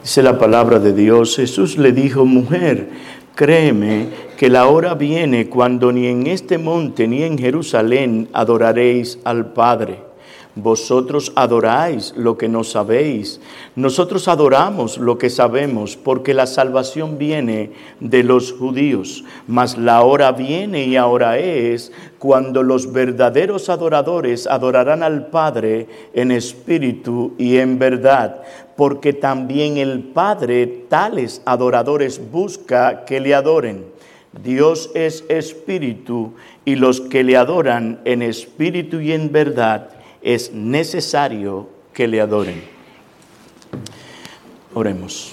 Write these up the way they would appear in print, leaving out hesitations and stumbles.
Dice la palabra de Dios: Jesús le dijo: mujer, créeme que la hora viene cuando ni en este monte ni en Jerusalén adoraréis al Padre. Vosotros adoráis lo que no sabéis. Nosotros adoramos lo que sabemos, porque la salvación viene de los judíos. Mas la hora viene y ahora es cuando los verdaderos adoradores adorarán al Padre en espíritu y en verdad, porque también el Padre tales adoradores busca que le adoren. Dios es espíritu, y los que le adoran en espíritu y en verdad es necesario que le adoren. Oremos.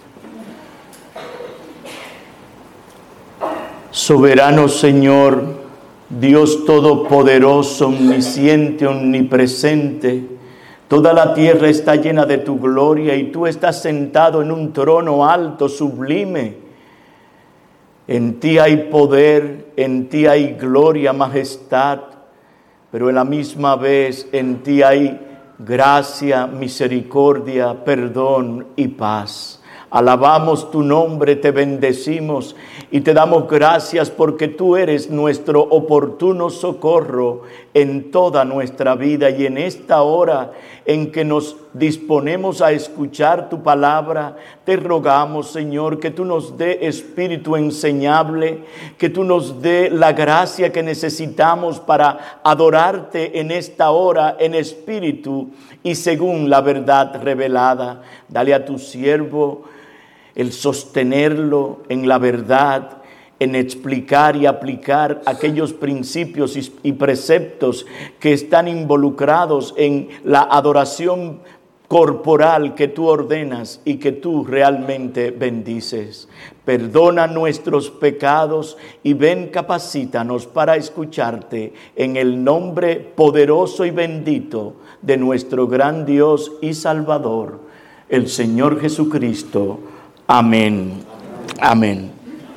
Soberano Señor, Dios todopoderoso, omnisciente, omnipresente, toda la tierra está llena de tu gloria y tú estás sentado en un trono alto, sublime. En ti hay poder, en ti hay gloria, majestad, pero en la misma vez en ti hay gracia, misericordia, perdón y paz. Alabamos tu nombre, te bendecimos y te damos gracias porque tú eres nuestro oportuno socorro en toda nuestra vida. Y en esta hora en que nos disponemos a escuchar tu palabra, te rogamos, Señor, que tú nos dé espíritu enseñable, que tú nos dé la gracia que necesitamos para adorarte en esta hora en espíritu y según la verdad revelada. Dale a tu siervo el sostenerlo en la verdad, en explicar y aplicar aquellos principios y preceptos que están involucrados en la adoración corporal que tú ordenas y que tú realmente bendices. Perdona nuestros pecados y ven, capacítanos para escucharte en el nombre poderoso y bendito de nuestro gran Dios y Salvador, el Señor Jesucristo. Amén. Amén.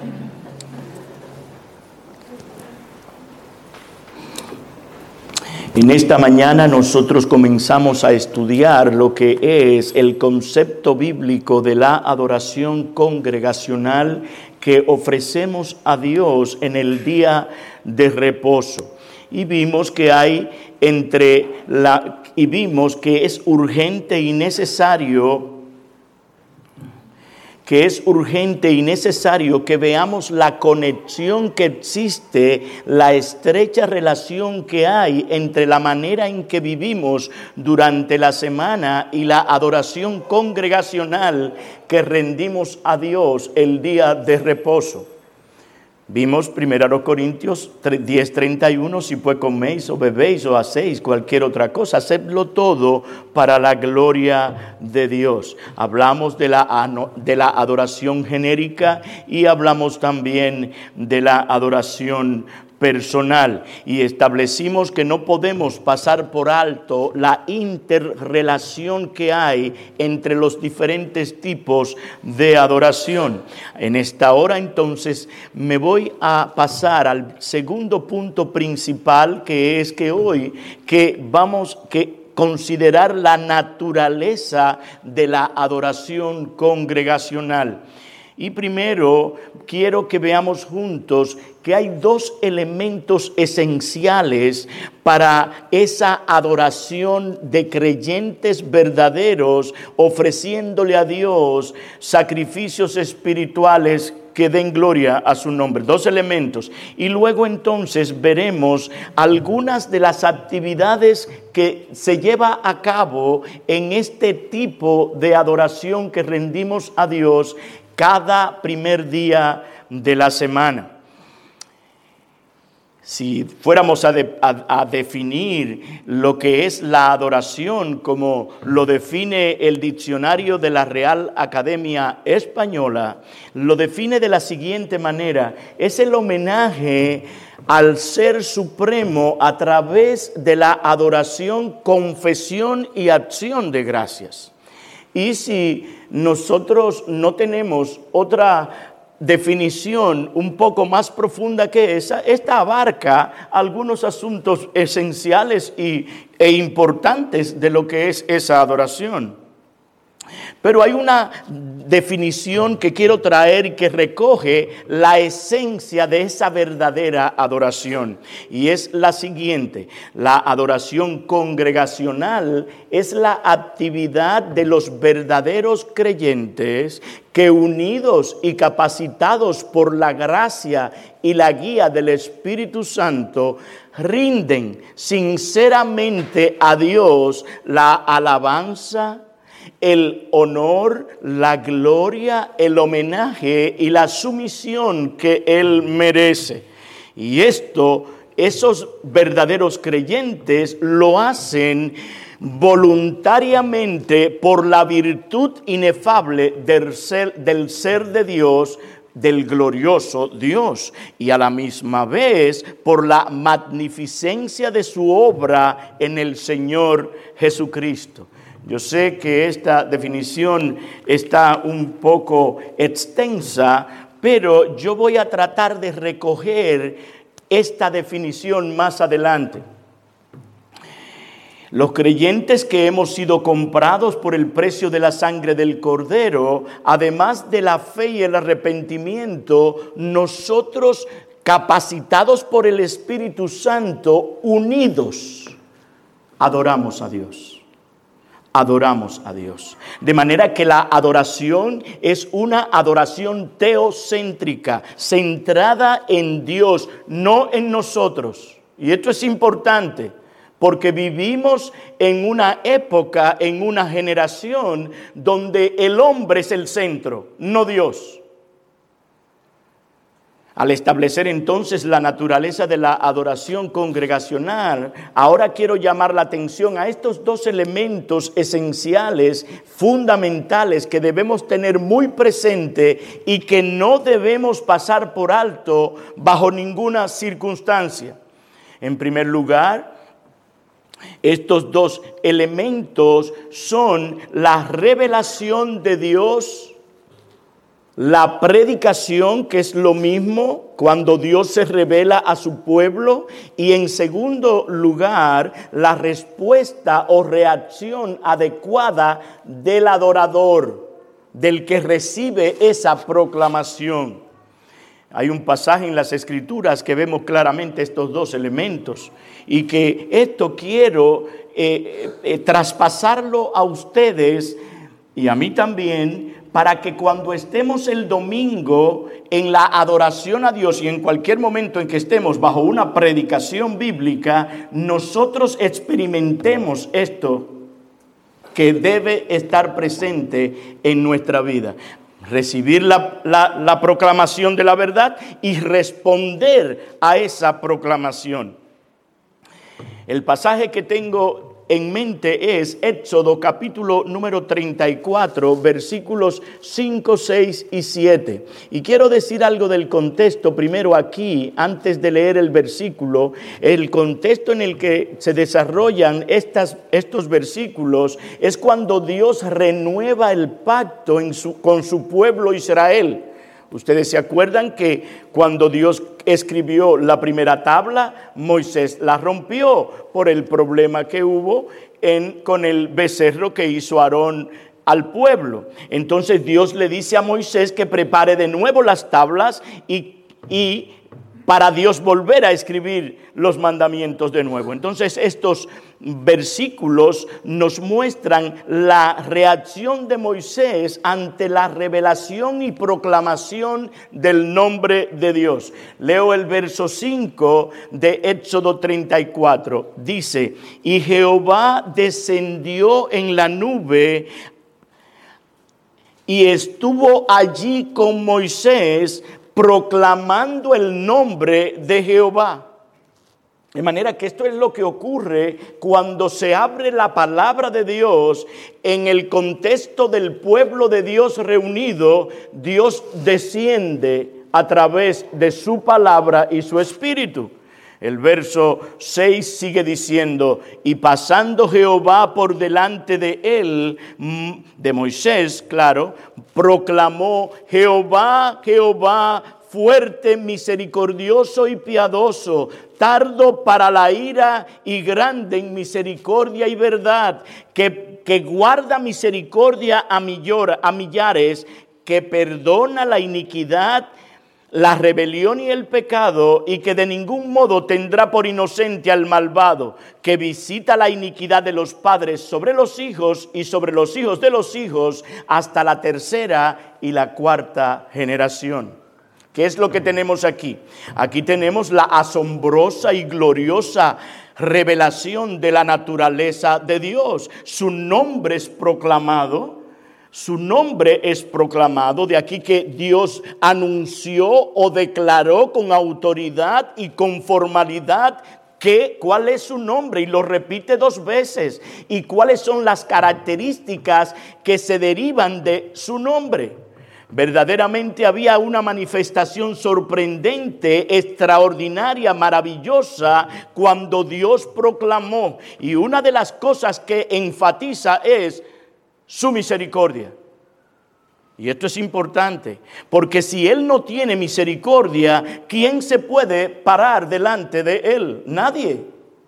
En esta mañana nosotros comenzamos a estudiar lo que es el concepto bíblico de la adoración congregacional que ofrecemos a Dios en el día de reposo. Y vimos que vimos que es urgente y necesario que veamos la conexión que existe, la estrecha relación que hay entre la manera en que vivimos durante la semana y la adoración congregacional que rendimos a Dios el día de reposo. Vimos 1 Corintios 10:31, si pues coméis o bebéis o hacéis cualquier otra cosa, hacedlo todo para la gloria de Dios. Hablamos de la adoración genérica y hablamos también de la adoración personal, y establecimos que no podemos pasar por alto la interrelación que hay entre los diferentes tipos de adoración. En esta hora entonces me voy a pasar al segundo punto principal, que es que hoy vamos a considerar la naturaleza de la adoración congregacional. Y primero quiero que veamos juntos que hay dos elementos esenciales para esa adoración de creyentes verdaderos, ofreciéndole a Dios sacrificios espirituales que den gloria a su nombre. Dos elementos. Y luego entonces veremos algunas de las actividades que se lleva a cabo en este tipo de adoración que rendimos a Dios cada primer día de la semana. Si fuéramos a definir lo que es la adoración como lo define el diccionario de la Real Academia Española, lo define de la siguiente manera: es el homenaje al Ser Supremo a través de la adoración, confesión y acción de gracias. Y si nosotros no tenemos otra definición un poco más profunda que esa, esta abarca algunos asuntos esenciales e importantes de lo que es esa adoración. Pero hay una definición que quiero traer que recoge la esencia de esa verdadera adoración. Y es la siguiente: la adoración congregacional es la actividad de los verdaderos creyentes que, unidos y capacitados por la gracia y la guía del Espíritu Santo, rinden sinceramente a Dios la alabanza, el honor, la gloria, el homenaje y la sumisión que Él merece. Y esos verdaderos creyentes lo hacen voluntariamente por la virtud inefable del ser de Dios, del glorioso Dios, y a la misma vez por la magnificencia de su obra en el Señor Jesucristo. Yo sé que esta definición está un poco extensa, pero yo voy a tratar de recoger esta definición más adelante. Los creyentes que hemos sido comprados por el precio de la sangre del Cordero, además de la fe y el arrepentimiento, nosotros, capacitados por el Espíritu Santo, unidos, adoramos a Dios. Adoramos a Dios. De manera que la adoración es una adoración teocéntrica, centrada en Dios, no en nosotros. Y esto es importante, porque vivimos en una época, en una generación donde el hombre es el centro, no Dios. Al establecer entonces la naturaleza de la adoración congregacional, ahora quiero llamar la atención a estos dos elementos esenciales, fundamentales, que debemos tener muy presente y que no debemos pasar por alto bajo ninguna circunstancia. En primer lugar, estos dos elementos son la revelación de Dios, la predicación, que es lo mismo cuando Dios se revela a su pueblo, y en segundo lugar, la respuesta o reacción adecuada del adorador, del que recibe esa proclamación. Hay un pasaje en las Escrituras que vemos claramente estos dos elementos, y que esto quiero traspasarlo a ustedes y a mí también, para que cuando estemos el domingo en la adoración a Dios y en cualquier momento en que estemos bajo una predicación bíblica, nosotros experimentemos esto que debe estar presente en nuestra vida. Recibir la proclamación de la verdad y responder a esa proclamación. El pasaje que tengo en mente es Éxodo capítulo número 34, versículos 5, 6 y 7. Y quiero decir algo del contexto primero aquí, antes de leer el versículo. El contexto en el que se desarrollan estos versículos es cuando Dios renueva el pacto con su pueblo Israel. Ustedes se acuerdan que cuando Dios escribió la primera tabla, Moisés la rompió por el problema que hubo con el becerro que hizo Aarón al pueblo. Entonces Dios le dice a Moisés que prepare de nuevo las tablas y para Dios volver a escribir los mandamientos de nuevo. Entonces estos versículos nos muestran la reacción de Moisés ante la revelación y proclamación del nombre de Dios. Leo el verso 5 de Éxodo 34. Dice: y Jehová descendió en la nube y estuvo allí con Moisés, proclamando el nombre de Jehová. De manera que esto es lo que ocurre cuando se abre la palabra de Dios en el contexto del pueblo de Dios reunido. Dios desciende a través de su palabra y su espíritu. El verso 6 sigue diciendo: y pasando Jehová por delante de él, de Moisés, claro, proclamó: Jehová, Jehová, fuerte, misericordioso y piadoso, tardo para la ira y grande en misericordia y verdad, que que guarda misericordia a millares, que perdona la iniquidad, la rebelión y el pecado, y que de ningún modo tendrá por inocente al malvado, que visita la iniquidad de los padres sobre los hijos y sobre los hijos de los hijos, hasta la tercera y la cuarta generación. ¿Qué es lo que tenemos aquí? Aquí tenemos la asombrosa y gloriosa revelación de la naturaleza de Dios. Su nombre es proclamado. Su nombre es proclamado, de aquí que Dios anunció o declaró con autoridad y con formalidad cuál es su nombre, y lo repite 2 veces, y cuáles son las características que se derivan de su nombre. Verdaderamente había una manifestación sorprendente, extraordinaria, maravillosa, cuando Dios proclamó, y una de las cosas que enfatiza es su misericordia. Y esto es importante, porque si Él no tiene misericordia, ¿quién se puede parar delante de Él? Nadie.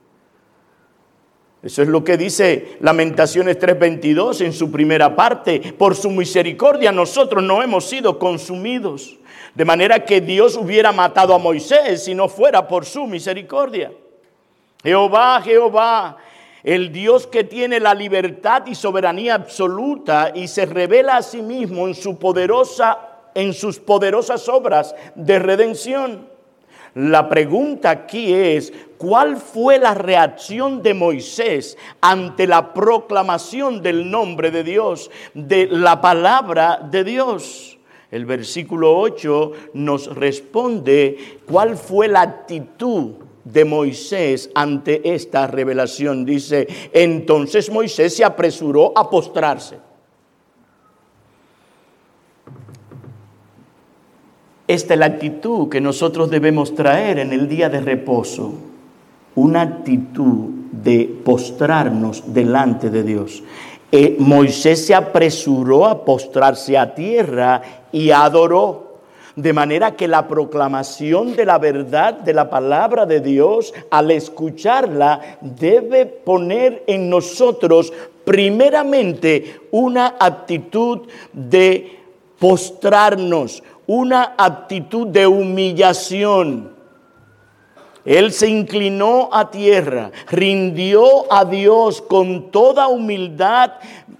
Eso es lo que dice Lamentaciones 3:22 en su primera parte. Por su misericordia nosotros no hemos sido consumidos. De manera que Dios hubiera matado a Moisés si no fuera por su misericordia. Jehová, Jehová, el Dios que tiene la libertad y soberanía absoluta y se revela a sí mismo en sus poderosas obras de redención. La pregunta aquí es, ¿cuál fue la reacción de Moisés ante la proclamación del nombre de Dios, de la palabra de Dios? El versículo 8 nos responde cuál fue la actitud de Moisés ante esta revelación. Dice, entonces Moisés se apresuró a postrarse. Esta es la actitud que nosotros debemos traer en el día de reposo. Una actitud de postrarnos delante de Dios. Moisés se apresuró a postrarse a tierra y adoró. De manera que la proclamación de la verdad de la palabra de Dios, al escucharla, debe poner en nosotros primeramente una actitud de postrarnos, una actitud de humillación. Él se inclinó a tierra, rindió a Dios con toda humildad,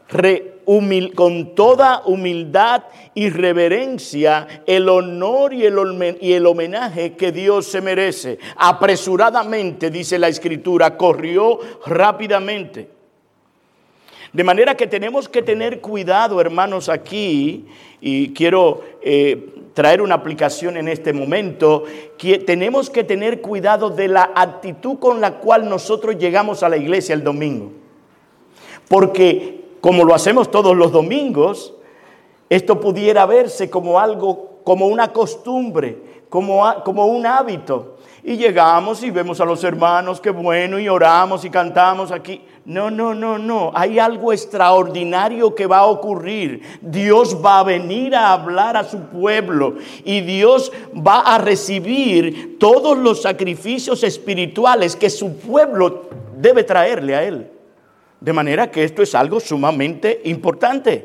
y reverencia, el honor y el homenaje que Dios se merece. Apresuradamente, dice la Escritura, corrió rápidamente. De manera que tenemos que tener cuidado, hermanos, aquí, y quiero traer una aplicación en este momento, que tenemos que tener cuidado de la actitud con la cual nosotros llegamos a la iglesia el domingo. Porque como lo hacemos todos los domingos, esto pudiera verse como algo, como una costumbre, como un hábito. Y llegamos y vemos a los hermanos, qué bueno, y oramos y cantamos aquí. No. Hay algo extraordinario que va a ocurrir. Dios va a venir a hablar a su pueblo y Dios va a recibir todos los sacrificios espirituales que su pueblo debe traerle a Él. De manera que esto es algo sumamente importante.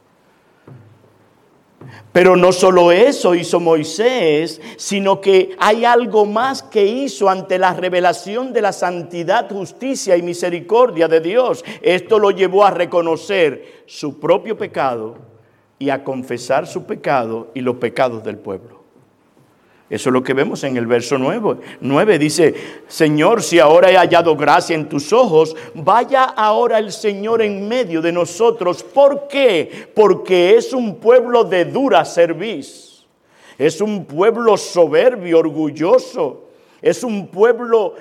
Pero no solo eso hizo Moisés, sino que hay algo más que hizo ante la revelación de la santidad, justicia y misericordia de Dios. Esto lo llevó a reconocer su propio pecado y a confesar su pecado y los pecados del pueblo. Eso es lo que vemos en el verso 9. Dice, Señor, si ahora he hallado gracia en tus ojos, vaya ahora el Señor en medio de nosotros. ¿Por qué? Porque es un pueblo de dura cerviz. Es un pueblo soberbio, orgulloso. Es un pueblo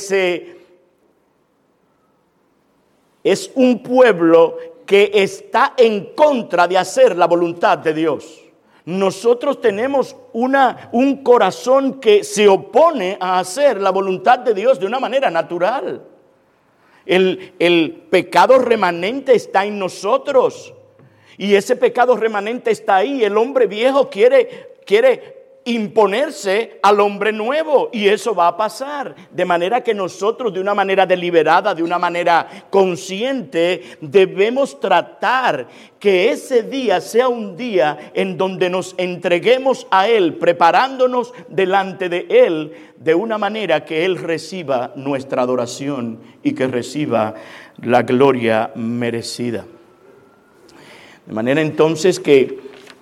es un pueblo que está en contra de hacer la voluntad de Dios. Nosotros tenemos un corazón que se opone a hacer la voluntad de Dios de una manera natural. El pecado remanente está en nosotros. Y ese pecado remanente está ahí. El hombre viejo quiere imponerse al hombre nuevo, y eso va a pasar. De manera que nosotros, de una manera deliberada, de una manera consciente, debemos tratar que ese día sea un día en donde nos entreguemos a Él, preparándonos delante de Él, de una manera que Él reciba nuestra adoración y que reciba la gloria merecida. De manera entonces que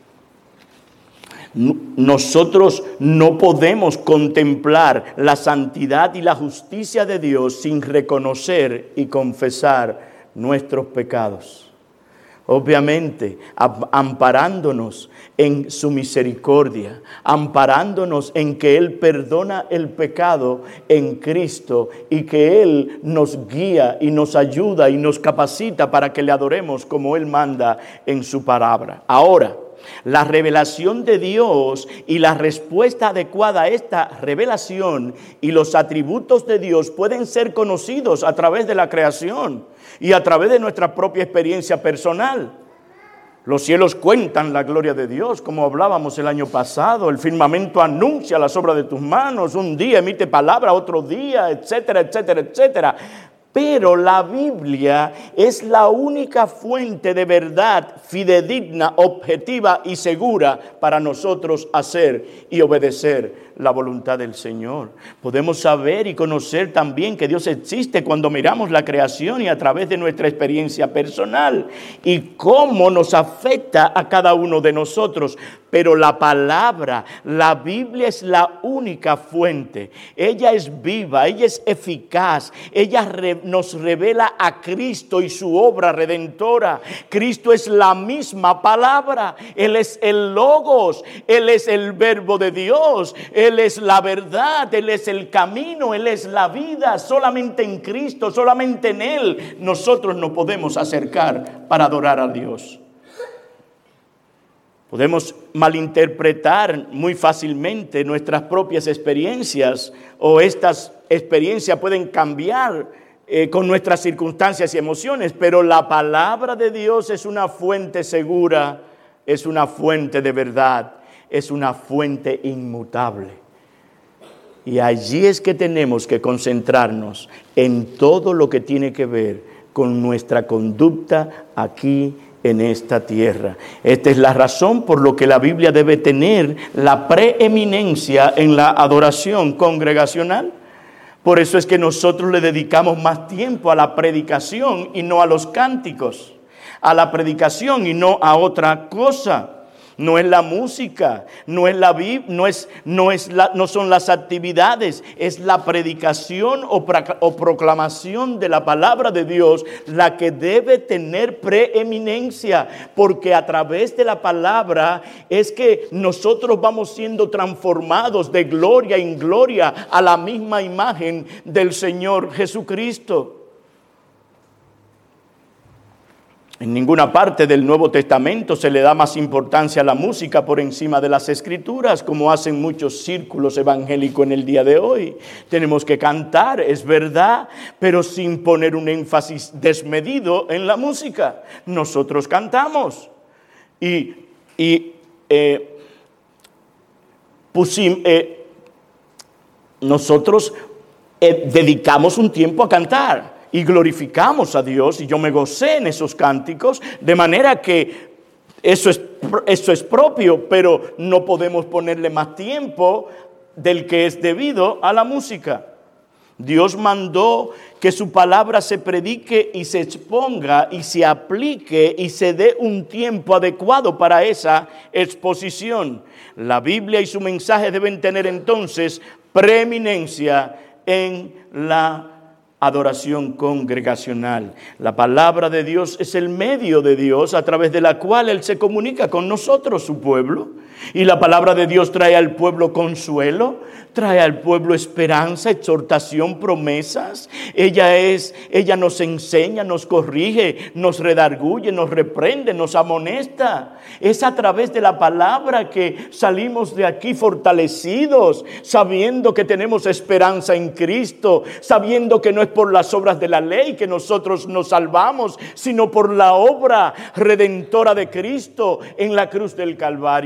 nosotros no podemos contemplar la santidad y la justicia de Dios sin reconocer y confesar nuestros pecados. Obviamente, amparándonos en su misericordia, amparándonos en que Él perdona el pecado en Cristo y que Él nos guía y nos ayuda y nos capacita para que le adoremos como Él manda en su palabra. Ahora, la revelación de Dios y la respuesta adecuada a esta revelación y los atributos de Dios pueden ser conocidos a través de la creación y a través de nuestra propia experiencia personal. Los cielos cuentan la gloria de Dios, como hablábamos el año pasado. El firmamento anuncia las obras de tus manos. Un día emite palabra, otro día, etcétera, etcétera, etcétera. Pero la Biblia es la única fuente de verdad fidedigna, objetiva y segura para nosotros hacer y obedecer la voluntad del Señor. Podemos saber y conocer también que Dios existe cuando miramos la creación y a través de nuestra experiencia personal y cómo nos afecta a cada uno de nosotros. Pero la palabra, la Biblia es la única fuente. Ella es viva, ella es eficaz, ella nos revela a Cristo y su obra redentora. Cristo es la misma palabra, Él es el Logos, Él es el Verbo de Dios, Él es la verdad, Él es el camino, Él es la vida. Solamente en Cristo, solamente en Él nosotros nos podemos acercar para adorar a Dios. Podemos malinterpretar muy fácilmente nuestras propias experiencias, o estas experiencias pueden cambiar con nuestras circunstancias y emociones, pero la palabra de Dios es una fuente segura, es una fuente de verdad, es una fuente inmutable. Y allí es que tenemos que concentrarnos en todo lo que tiene que ver con nuestra conducta aquí en esta tierra. Esta es la razón por lo que la Biblia debe tener la preeminencia en la adoración congregacional. Por eso es que nosotros le dedicamos más tiempo a la predicación y no a los cánticos, a la predicación y no a otra cosa. No es la música, no es la Biblia, no son las actividades, es la predicación o proclamación de la palabra de Dios la que debe tener preeminencia, porque a través de la palabra es que nosotros vamos siendo transformados de gloria en gloria a la misma imagen del Señor Jesucristo. En ninguna parte del Nuevo Testamento se le da más importancia a la música por encima de las Escrituras, como hacen muchos círculos evangélicos en el día de hoy. Tenemos que cantar, es verdad, pero sin poner un énfasis desmedido en la música. Nosotros cantamos nosotros dedicamos un tiempo a cantar. Y glorificamos a Dios, y yo me gocé en esos cánticos, de manera que eso es propio, pero no podemos ponerle más tiempo del que es debido a la música. Dios mandó que su palabra se predique y se exponga y se aplique y se dé un tiempo adecuado para esa exposición. La Biblia y su mensaje deben tener entonces preeminencia en la adoración congregacional. La palabra de Dios es el medio de Dios a través de la cual Él se comunica con nosotros, su pueblo. Y la palabra de Dios trae al pueblo consuelo, trae al pueblo esperanza, exhortación, promesas. Ella nos enseña, nos corrige, nos redarguye, nos reprende, nos amonesta. Es a través de la palabra que salimos de aquí fortalecidos, sabiendo que tenemos esperanza en Cristo, sabiendo que no es por las obras de la ley que nosotros nos salvamos, sino por la obra redentora de Cristo en la cruz del Calvario.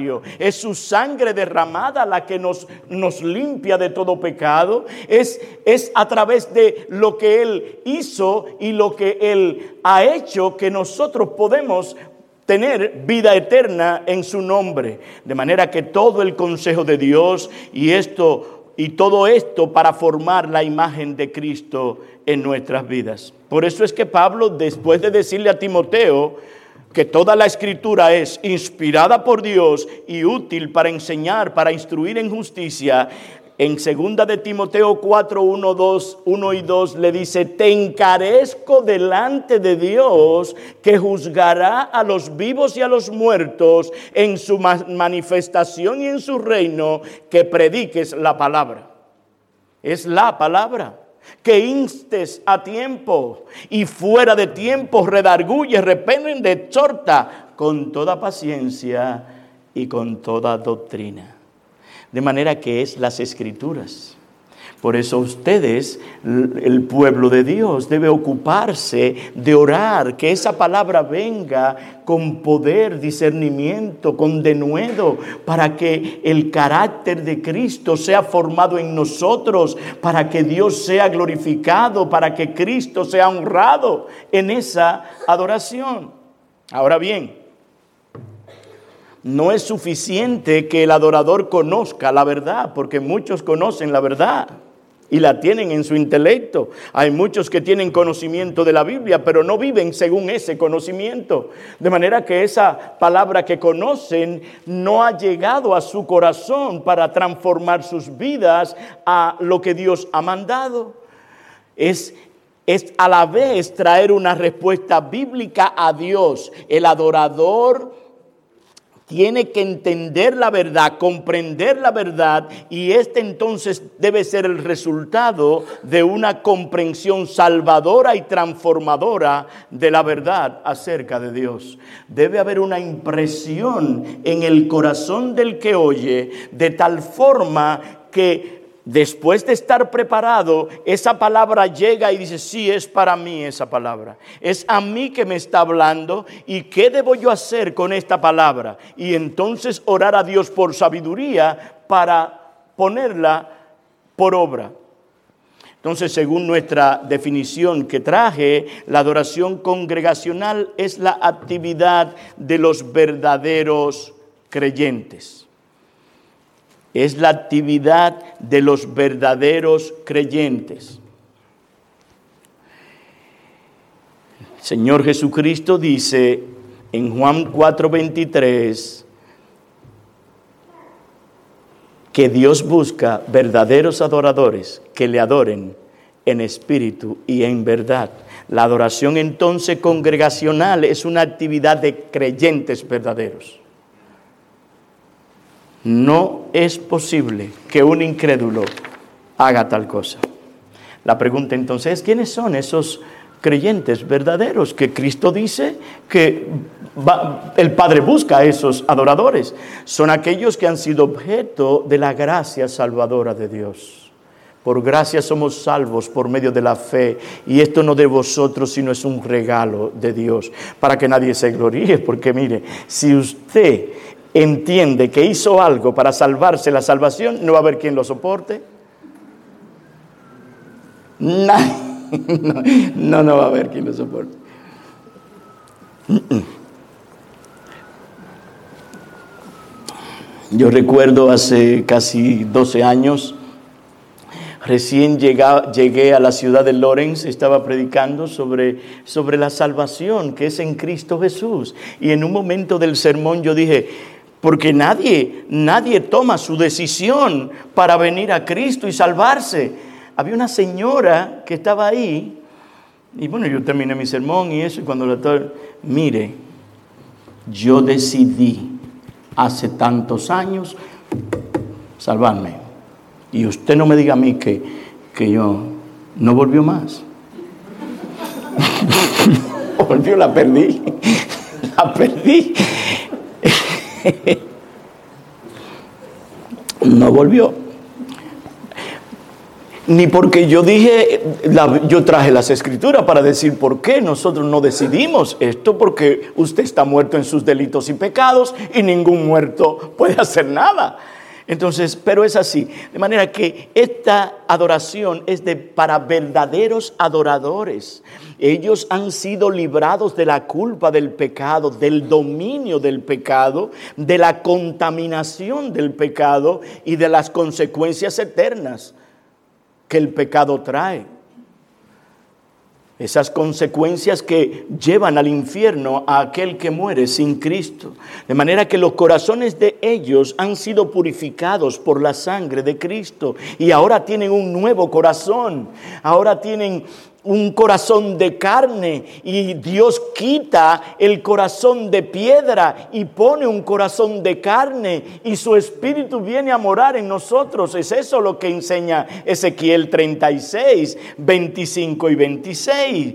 Es su sangre derramada la que nos limpia de todo pecado. Es a través de lo que Él hizo y lo que Él ha hecho que nosotros podemos tener vida eterna en su nombre. De manera que todo el consejo de Dios y todo esto para formar la imagen de Cristo en nuestras vidas. Por eso es que Pablo, después de decirle a Timoteo que toda la Escritura es inspirada por Dios y útil para enseñar, para instruir en justicia, en 2 de Timoteo 4, 1 y 2 le dice: te encarezco delante de Dios, que juzgará a los vivos y a los muertos en su manifestación y en su reino, que prediques la palabra. Es la palabra. Que instes a tiempo y fuera de tiempo, redarguye, reprende, exhorta con toda paciencia y con toda doctrina. De manera que es las Escrituras. Por eso ustedes, el pueblo de Dios, debe ocuparse de orar, que esa palabra venga con poder, discernimiento, con denuedo, para que el carácter de Cristo sea formado en nosotros, para que Dios sea glorificado, para que Cristo sea honrado en esa adoración. Ahora bien, no es suficiente que el adorador conozca la verdad, porque muchos conocen la verdad y la tienen en su intelecto. Hay muchos que tienen conocimiento de la Biblia, pero no viven según ese conocimiento. De manera que esa palabra que conocen no ha llegado a su corazón para transformar sus vidas a lo que Dios ha mandado. Es a la vez traer una respuesta bíblica a Dios. El adorador tiene que entender la verdad, comprender la verdad, y entonces debe ser el resultado de una comprensión salvadora y transformadora de la verdad acerca de Dios. Debe haber una impresión en el corazón del que oye, de tal forma que después de estar preparado, esa palabra llega y dice: sí, es para mí esa palabra. Es a mí que me está hablando, y ¿qué debo yo hacer con esta palabra? Y entonces orar a Dios por sabiduría para ponerla por obra. Entonces, según nuestra definición que traje, la adoración congregacional es la actividad de los verdaderos creyentes. Es la actividad de los verdaderos creyentes. El Señor Jesucristo dice en Juan 4:23 que Dios busca verdaderos adoradores que le adoren en espíritu y en verdad. La adoración entonces congregacional es una actividad de creyentes verdaderos. No es posible que un incrédulo haga tal cosa. La pregunta entonces es: ¿quiénes son esos creyentes verdaderos que Cristo dice que el Padre busca a esos adoradores? Son aquellos que han sido objeto de la gracia salvadora de Dios. Por gracia somos salvos por medio de la fe, y esto no de vosotros, sino es un regalo de Dios, para que nadie se gloríe. Porque mire, si usted entiende que hizo algo para salvarse la salvación, no va a haber quien lo soporte. No va a haber quien lo soporte. Yo recuerdo hace casi 12 años, recién llegué a la ciudad de Lawrence, estaba predicando sobre la salvación que es en Cristo Jesús. Y en un momento del sermón yo dije: porque nadie toma su decisión para venir a Cristo y salvarse. Había una señora que estaba ahí, y bueno, yo terminé mi sermón y eso, y cuando mire, yo decidí hace tantos años salvarme, y usted no me diga a mí que yo no volvió más. Volvió, la perdí. No volvió. Ni porque yo dije, yo traje las escrituras para decir por qué nosotros no decidimos esto, porque usted está muerto en sus delitos y pecados y ningún muerto puede hacer nada. Entonces, pero es así. De manera que esta adoración es para verdaderos adoradores. Ellos han sido librados de la culpa del pecado, del dominio del pecado, de la contaminación del pecado y de las consecuencias eternas que el pecado trae. Esas consecuencias que llevan al infierno a aquel que muere sin Cristo. De manera que los corazones de ellos han sido purificados por la sangre de Cristo. Y ahora tienen un nuevo corazón. Ahora tienen un corazón de carne. Y Dios quita el corazón de piedra y pone un corazón de carne. Y su Espíritu viene a morar en nosotros. Es eso lo que enseña Ezequiel 36, 25 y 26.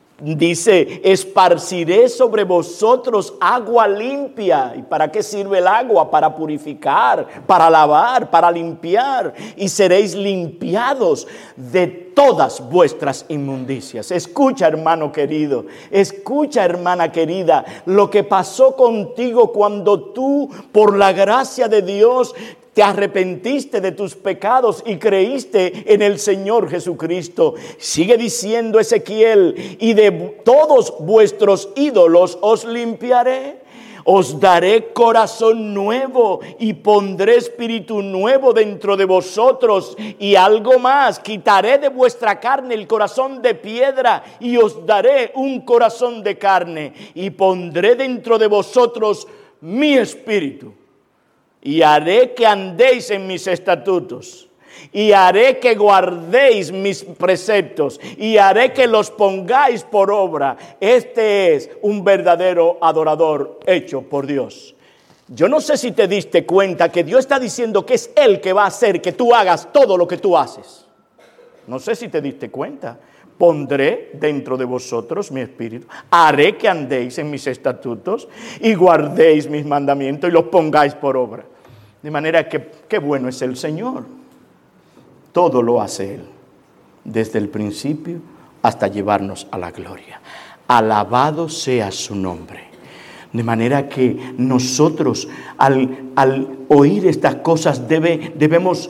Dice, esparciré sobre vosotros agua limpia. ¿Y para qué sirve el agua? Para purificar, para lavar, para limpiar. Y seréis limpiados de todas vuestras inmundicias. Escucha, hermano querido, escucha, hermana querida, lo que pasó contigo cuando tú, por la gracia de Dios, te arrepentiste de tus pecados y creíste en el Señor Jesucristo. Sigue diciendo Ezequiel, y de todos vuestros ídolos os limpiaré. Os daré corazón nuevo y pondré espíritu nuevo dentro de vosotros. Y algo más, quitaré de vuestra carne el corazón de piedra y os daré un corazón de carne. Y pondré dentro de vosotros mi espíritu. Y haré que andéis en mis estatutos. Y haré que guardéis mis preceptos. Y haré que los pongáis por obra. Este es un verdadero adorador hecho por Dios. Yo no sé si te diste cuenta que Dios está diciendo que es Él que va a hacer que tú hagas todo lo que tú haces. No sé si te diste cuenta. Pondré dentro de vosotros mi espíritu. Haré que andéis en mis estatutos y guardéis mis mandamientos y los pongáis por obra. De manera que qué bueno es el Señor. Todo lo hace Él, desde el principio hasta llevarnos a la gloria. Alabado sea su nombre. De manera que nosotros al oír estas cosas debemos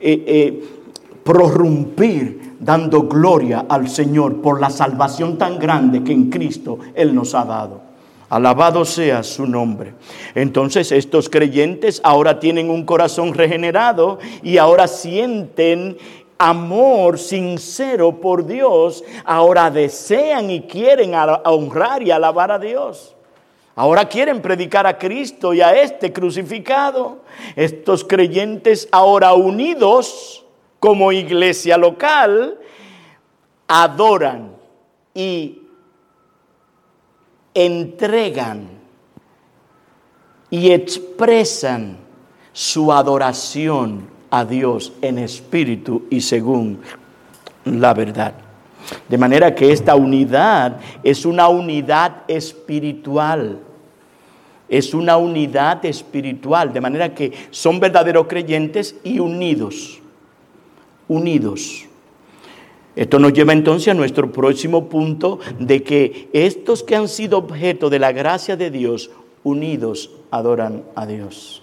prorrumpir dando gloria al Señor por la salvación tan grande que en Cristo Él nos ha dado. Alabado sea su nombre. Entonces estos creyentes ahora tienen un corazón regenerado y ahora sienten amor sincero por Dios. Ahora desean y quieren honrar y alabar a Dios. Ahora quieren predicar a Cristo y a este crucificado. Estos creyentes ahora unidos como iglesia local adoran y entregan y expresan su adoración a Dios en espíritu y según la verdad. De manera que esta unidad es una unidad espiritual. Es una unidad espiritual. De manera que son verdaderos creyentes y unidos. Unidos. Esto nos lleva entonces a nuestro próximo punto de que estos que han sido objeto de la gracia de Dios, unidos, adoran a Dios.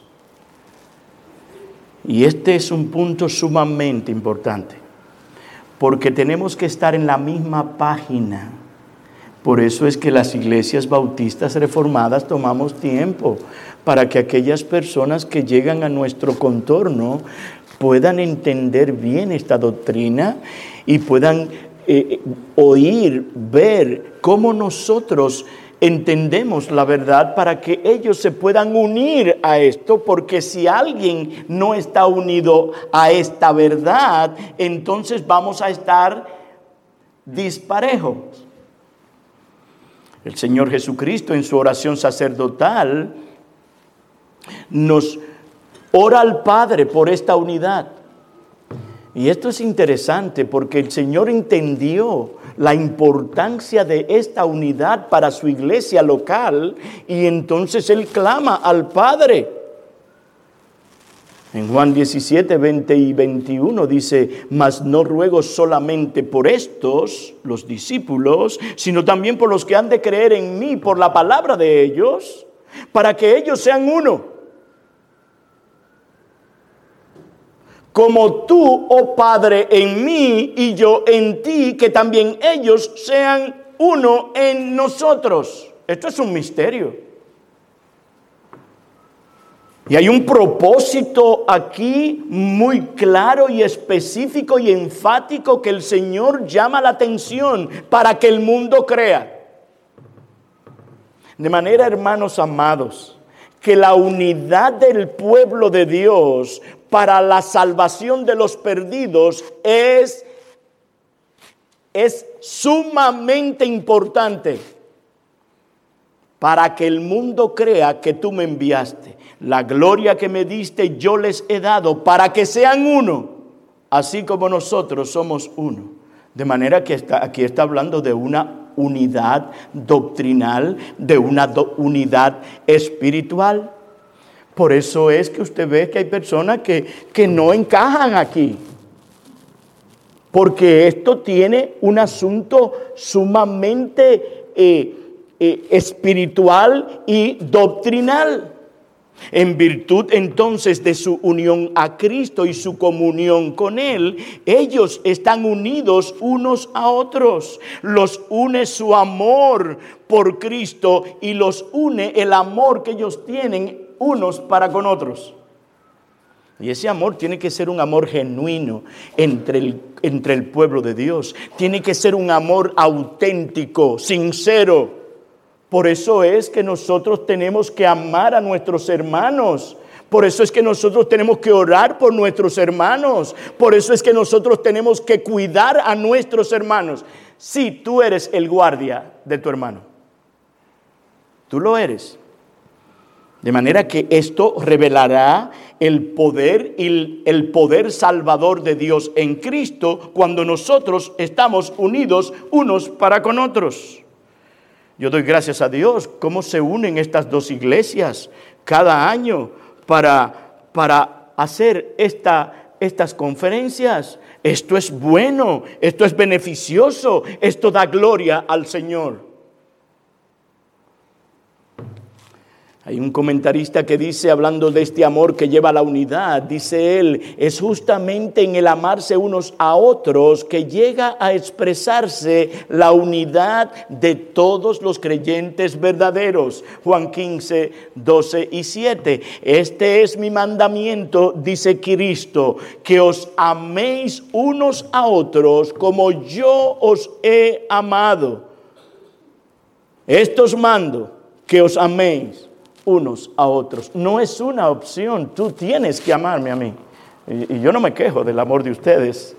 Y este es un punto sumamente importante, porque tenemos que estar en la misma página. Por eso es que las iglesias bautistas reformadas tomamos tiempo para que aquellas personas que llegan a nuestro contorno puedan entender bien esta doctrina y puedan oír, ver cómo nosotros entendemos la verdad para que ellos se puedan unir a esto, porque si alguien no está unido a esta verdad, entonces vamos a estar disparejos. El Señor Jesucristo en su oración sacerdotal nos ora al Padre por esta unidad. Y esto es interesante porque el Señor entendió la importancia de esta unidad para su iglesia local y entonces Él clama al Padre. En Juan 17, 20 y 21 dice: mas no ruego solamente por estos, los discípulos, sino también por los que han de creer en mí por la palabra de ellos, para que ellos sean uno. Como tú, oh Padre, en mí y yo en ti, que también ellos sean uno en nosotros. Esto es un misterio. Y hay un propósito aquí muy claro y específico y enfático que el Señor llama la atención para que el mundo crea. De manera, hermanos amados, que la unidad del pueblo de Dios para la salvación de los perdidos es sumamente importante para que el mundo crea que tú me enviaste. La gloria que me diste yo les he dado para que sean uno, así como nosotros somos uno. De manera que aquí está hablando de una unidad doctrinal, de una unidad espiritual. Por eso es que usted ve que hay personas que no encajan aquí. Porque esto tiene un asunto sumamente espiritual y doctrinal. En virtud entonces de su unión a Cristo y su comunión con Él, ellos están unidos unos a otros. Los une su amor por Cristo y los une el amor que ellos tienen unos para con otros. Y ese amor tiene que ser un amor genuino entre el pueblo de Dios. Tiene que ser un amor auténtico, sincero. Por eso es que nosotros tenemos que amar a nuestros hermanos. Por eso es que nosotros tenemos que orar por nuestros hermanos. Por eso es que nosotros tenemos que cuidar a nuestros hermanos. Si tú eres el guardia de tu hermano, tú lo eres. De manera que esto revelará el poder y el poder salvador de Dios en Cristo cuando nosotros estamos unidos unos para con otros. Yo doy gracias a Dios cómo se unen estas dos iglesias cada año para hacer estas conferencias. Esto es bueno, esto es beneficioso, esto da gloria al Señor. Hay un comentarista que dice, hablando de este amor que lleva a la unidad, dice él: es justamente en el amarse unos a otros que llega a expresarse la unidad de todos los creyentes verdaderos. Juan 15, 12 y 7. Este es mi mandamiento, dice Cristo, que os améis unos a otros como yo os he amado. Esto os mando, que os améis unos a otros. No es una opción, tú tienes que amarme a mí. Y yo no me quejo del amor de ustedes.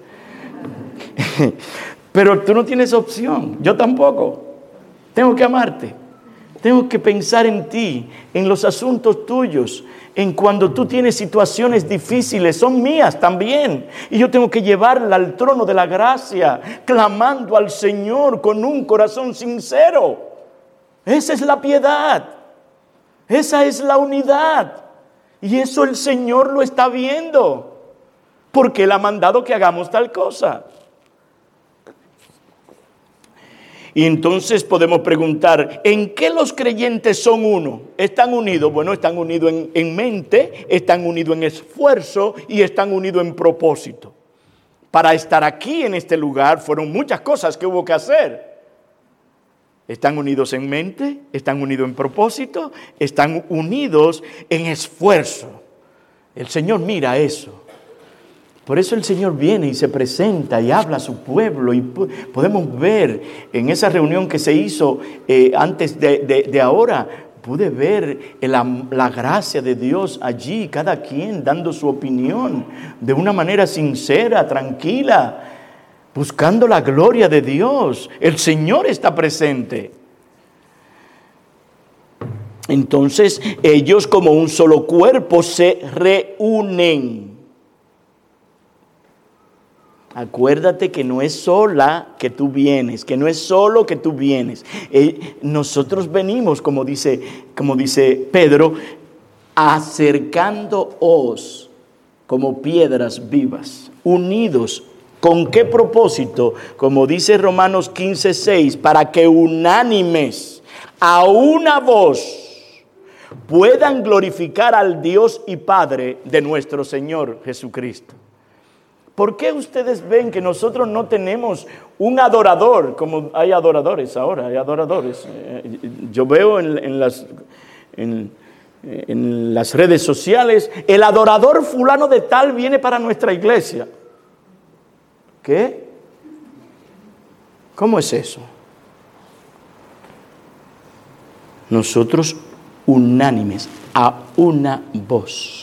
Pero tú no tienes opción, yo tampoco. Tengo que amarte. Tengo que pensar en ti, en los asuntos tuyos, en cuando tú tienes situaciones difíciles, son mías también. Y yo tengo que llevarla al trono de la gracia, clamando al Señor con un corazón sincero. Esa es la piedad. Esa es la unidad. Y eso el Señor lo está viendo, porque Él ha mandado que hagamos tal cosa. Y entonces podemos preguntar, ¿en qué los creyentes son uno? ¿Están unidos? Bueno, están unidos en mente, están unidos en esfuerzo y están unidos en propósito. Para estar aquí en este lugar fueron muchas cosas que hubo que hacer. Están unidos en mente, están unidos en propósito, están unidos en esfuerzo. El Señor mira eso. Por eso el Señor viene y se presenta y habla a su pueblo. Y podemos ver en esa reunión que se hizo antes de ahora, pude ver la gracia de Dios allí, cada quien dando su opinión de una manera sincera, tranquila, buscando la gloria de Dios. El Señor está presente. Entonces ellos como un solo cuerpo se reúnen. Acuérdate que no es sola que tú vienes, que no es solo que tú vienes. Nosotros venimos, como dice Pedro, acercándoos como piedras vivas, unidos. ¿Con qué propósito? Como dice Romanos 15:6, para que unánimes a una voz puedan glorificar al Dios y Padre de nuestro Señor Jesucristo. ¿Por qué ustedes ven que nosotros no tenemos un adorador? Como hay adoradores ahora, hay adoradores. Yo veo en las redes sociales, el adorador fulano de tal viene para nuestra iglesia. ¿Qué? ¿Cómo es eso? Nosotros unánimes a una voz.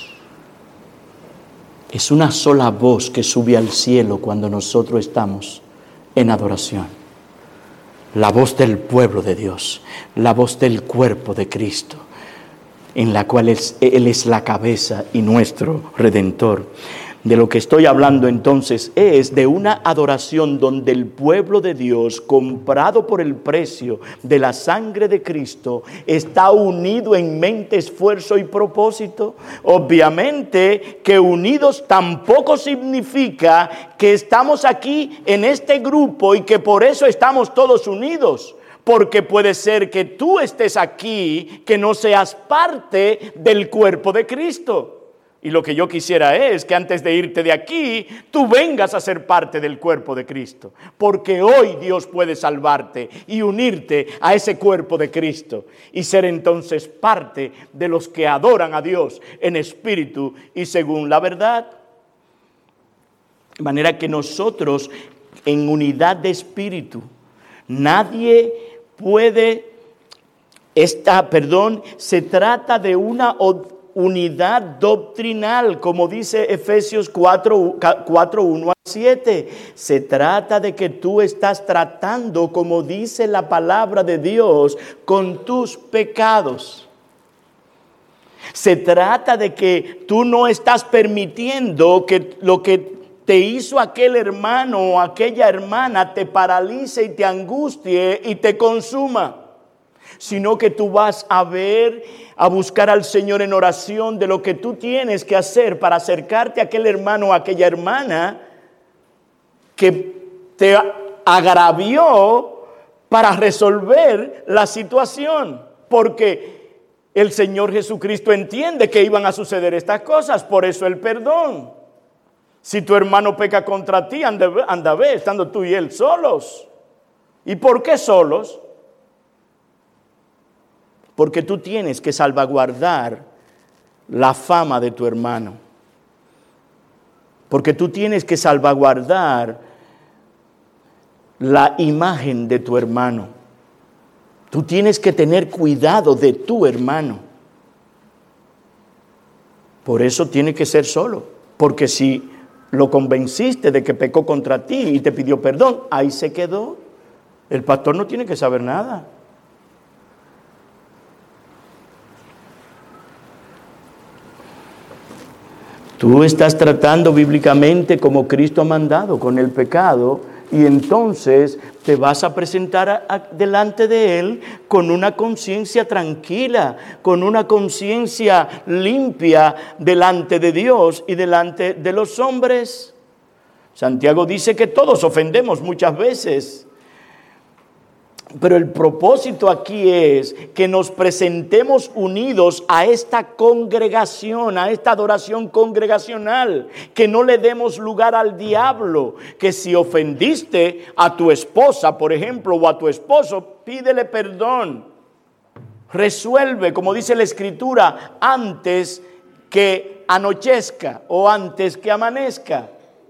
Es una sola voz que sube al cielo cuando nosotros estamos en adoración. La voz del pueblo de Dios, la voz del cuerpo de Cristo, en la cual Él es la cabeza y nuestro Redentor. De lo que estoy hablando entonces es de una adoración donde el pueblo de Dios, comprado por el precio de la sangre de Cristo, está unido en mente, esfuerzo y propósito. Obviamente que unidos tampoco significa que estamos aquí en este grupo y que por eso estamos todos unidos. Porque puede ser que tú estés aquí, que no seas parte del cuerpo de Cristo. Y lo que yo quisiera es que antes de irte de aquí, tú vengas a ser parte del cuerpo de Cristo. Porque hoy Dios puede salvarte y unirte a ese cuerpo de Cristo. Y ser entonces parte de los que adoran a Dios en espíritu y según la verdad. De manera que nosotros en unidad de espíritu, nadie puede, se trata de una unidad doctrinal, como dice Efesios 4:1-7. Se trata de que tú estás tratando, como dice la palabra de Dios, con tus pecados. Se trata de que tú no estás permitiendo que lo que te hizo aquel hermano o aquella hermana te paralice y te angustie y te consuma, sino que tú vas a buscar al Señor en oración de lo que tú tienes que hacer para acercarte a aquel hermano o a aquella hermana que te agravió, para resolver la situación. Porque el Señor Jesucristo entiende que iban a suceder estas cosas, por eso el perdón. Si tu hermano peca contra ti, anda ve, estando tú y él solos. ¿Y por qué solos? Porque tú tienes que salvaguardar la fama de tu hermano. Porque tú tienes que salvaguardar la imagen de tu hermano. Tú tienes que tener cuidado de tu hermano. Por eso tiene que ser solo. Porque si lo convenciste de que pecó contra ti y te pidió perdón, ahí se quedó. El pastor no tiene que saber nada. Tú estás tratando bíblicamente como Cristo ha mandado con el pecado, y entonces te vas a presentar delante de Él con una conciencia tranquila, con una conciencia limpia delante de Dios y delante de los hombres. Santiago dice que todos ofendemos muchas veces. Pero el propósito aquí es que nos presentemos unidos a esta congregación, a esta adoración congregacional, que no le demos lugar al diablo, que si ofendiste a tu esposa, por ejemplo, o a tu esposo, pídele perdón. Resuelve, como dice la Escritura, antes que anochezca o antes que amanezca.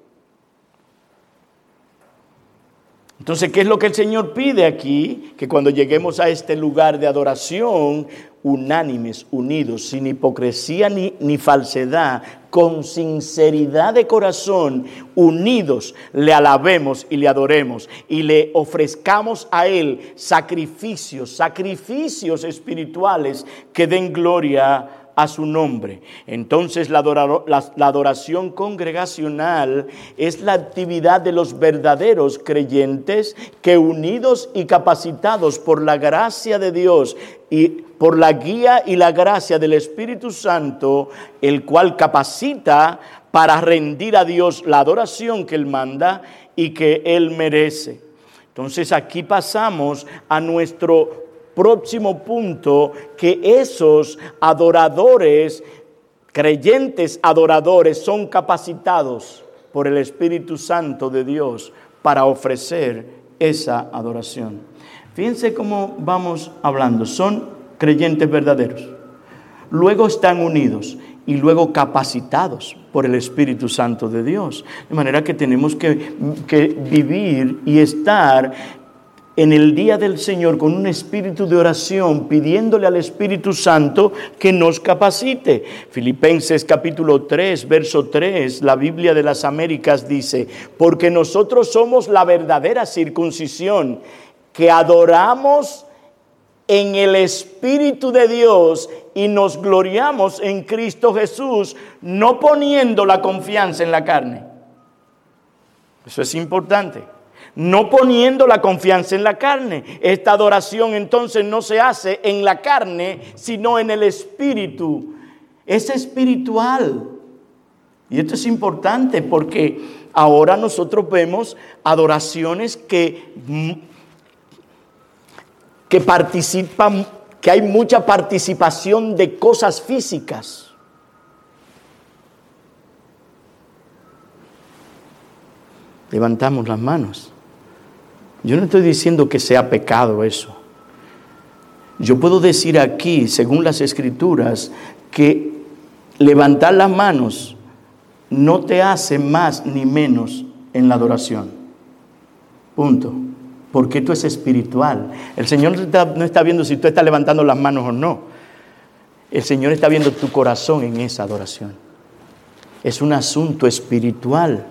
Entonces, ¿qué es lo que el Señor pide aquí? Que cuando lleguemos a este lugar de adoración, unánimes, unidos, sin hipocresía ni falsedad, con sinceridad de corazón, unidos, le alabemos y le adoremos y le ofrezcamos a Él sacrificios espirituales que den gloria a su nombre. Entonces la adoración congregacional es la actividad de los verdaderos creyentes que, unidos y capacitados por la gracia de Dios y por la guía y la gracia del Espíritu Santo, el cual capacita para rendir a Dios la adoración que Él manda y que Él merece. Entonces aquí pasamos a nuestro próximo punto, que esos adoradores, creyentes adoradores, son capacitados por el Espíritu Santo de Dios para ofrecer esa adoración. Fíjense cómo vamos hablando. Son creyentes verdaderos. Luego están unidos y luego capacitados por el Espíritu Santo de Dios. De manera que tenemos que vivir y estar en el día del Señor con un espíritu de oración, pidiéndole al Espíritu Santo que nos capacite. Filipenses capítulo 3, verso 3, la Biblia de las Américas dice: porque nosotros somos la verdadera circuncisión, que adoramos en el Espíritu de Dios y nos gloriamos en Cristo Jesús, no poniendo la confianza en la carne. Eso es importante. No poniendo la confianza en la carne. Esta adoración entonces no se hace en la carne, sino en el Espíritu. Es espiritual. Y esto es importante porque ahora nosotros vemos adoraciones que participan, que hay mucha participación de cosas físicas. Levantamos las manos. Yo no estoy diciendo que sea pecado eso. Yo puedo decir aquí, según las Escrituras, que levantar las manos no te hace más ni menos en la adoración. Punto. Porque esto es espiritual. El Señor no está viendo si tú estás levantando las manos o no. El Señor está viendo tu corazón en esa adoración. Es un asunto espiritual.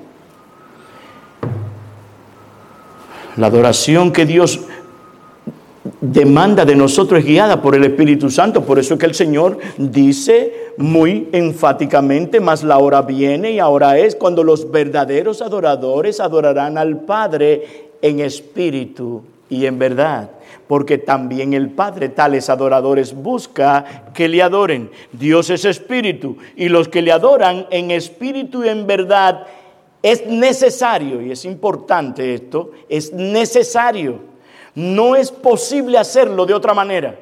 La adoración que Dios demanda de nosotros es guiada por el Espíritu Santo. Por eso es que el Señor dice muy enfáticamente: mas la hora viene y ahora es cuando los verdaderos adoradores adorarán al Padre en espíritu y en verdad, porque también el Padre tales adoradores busca que le adoren. Dios es espíritu, y los que le adoran en espíritu y en verdad. Es necesario, y es importante esto, es necesario. No es posible hacerlo de otra manera.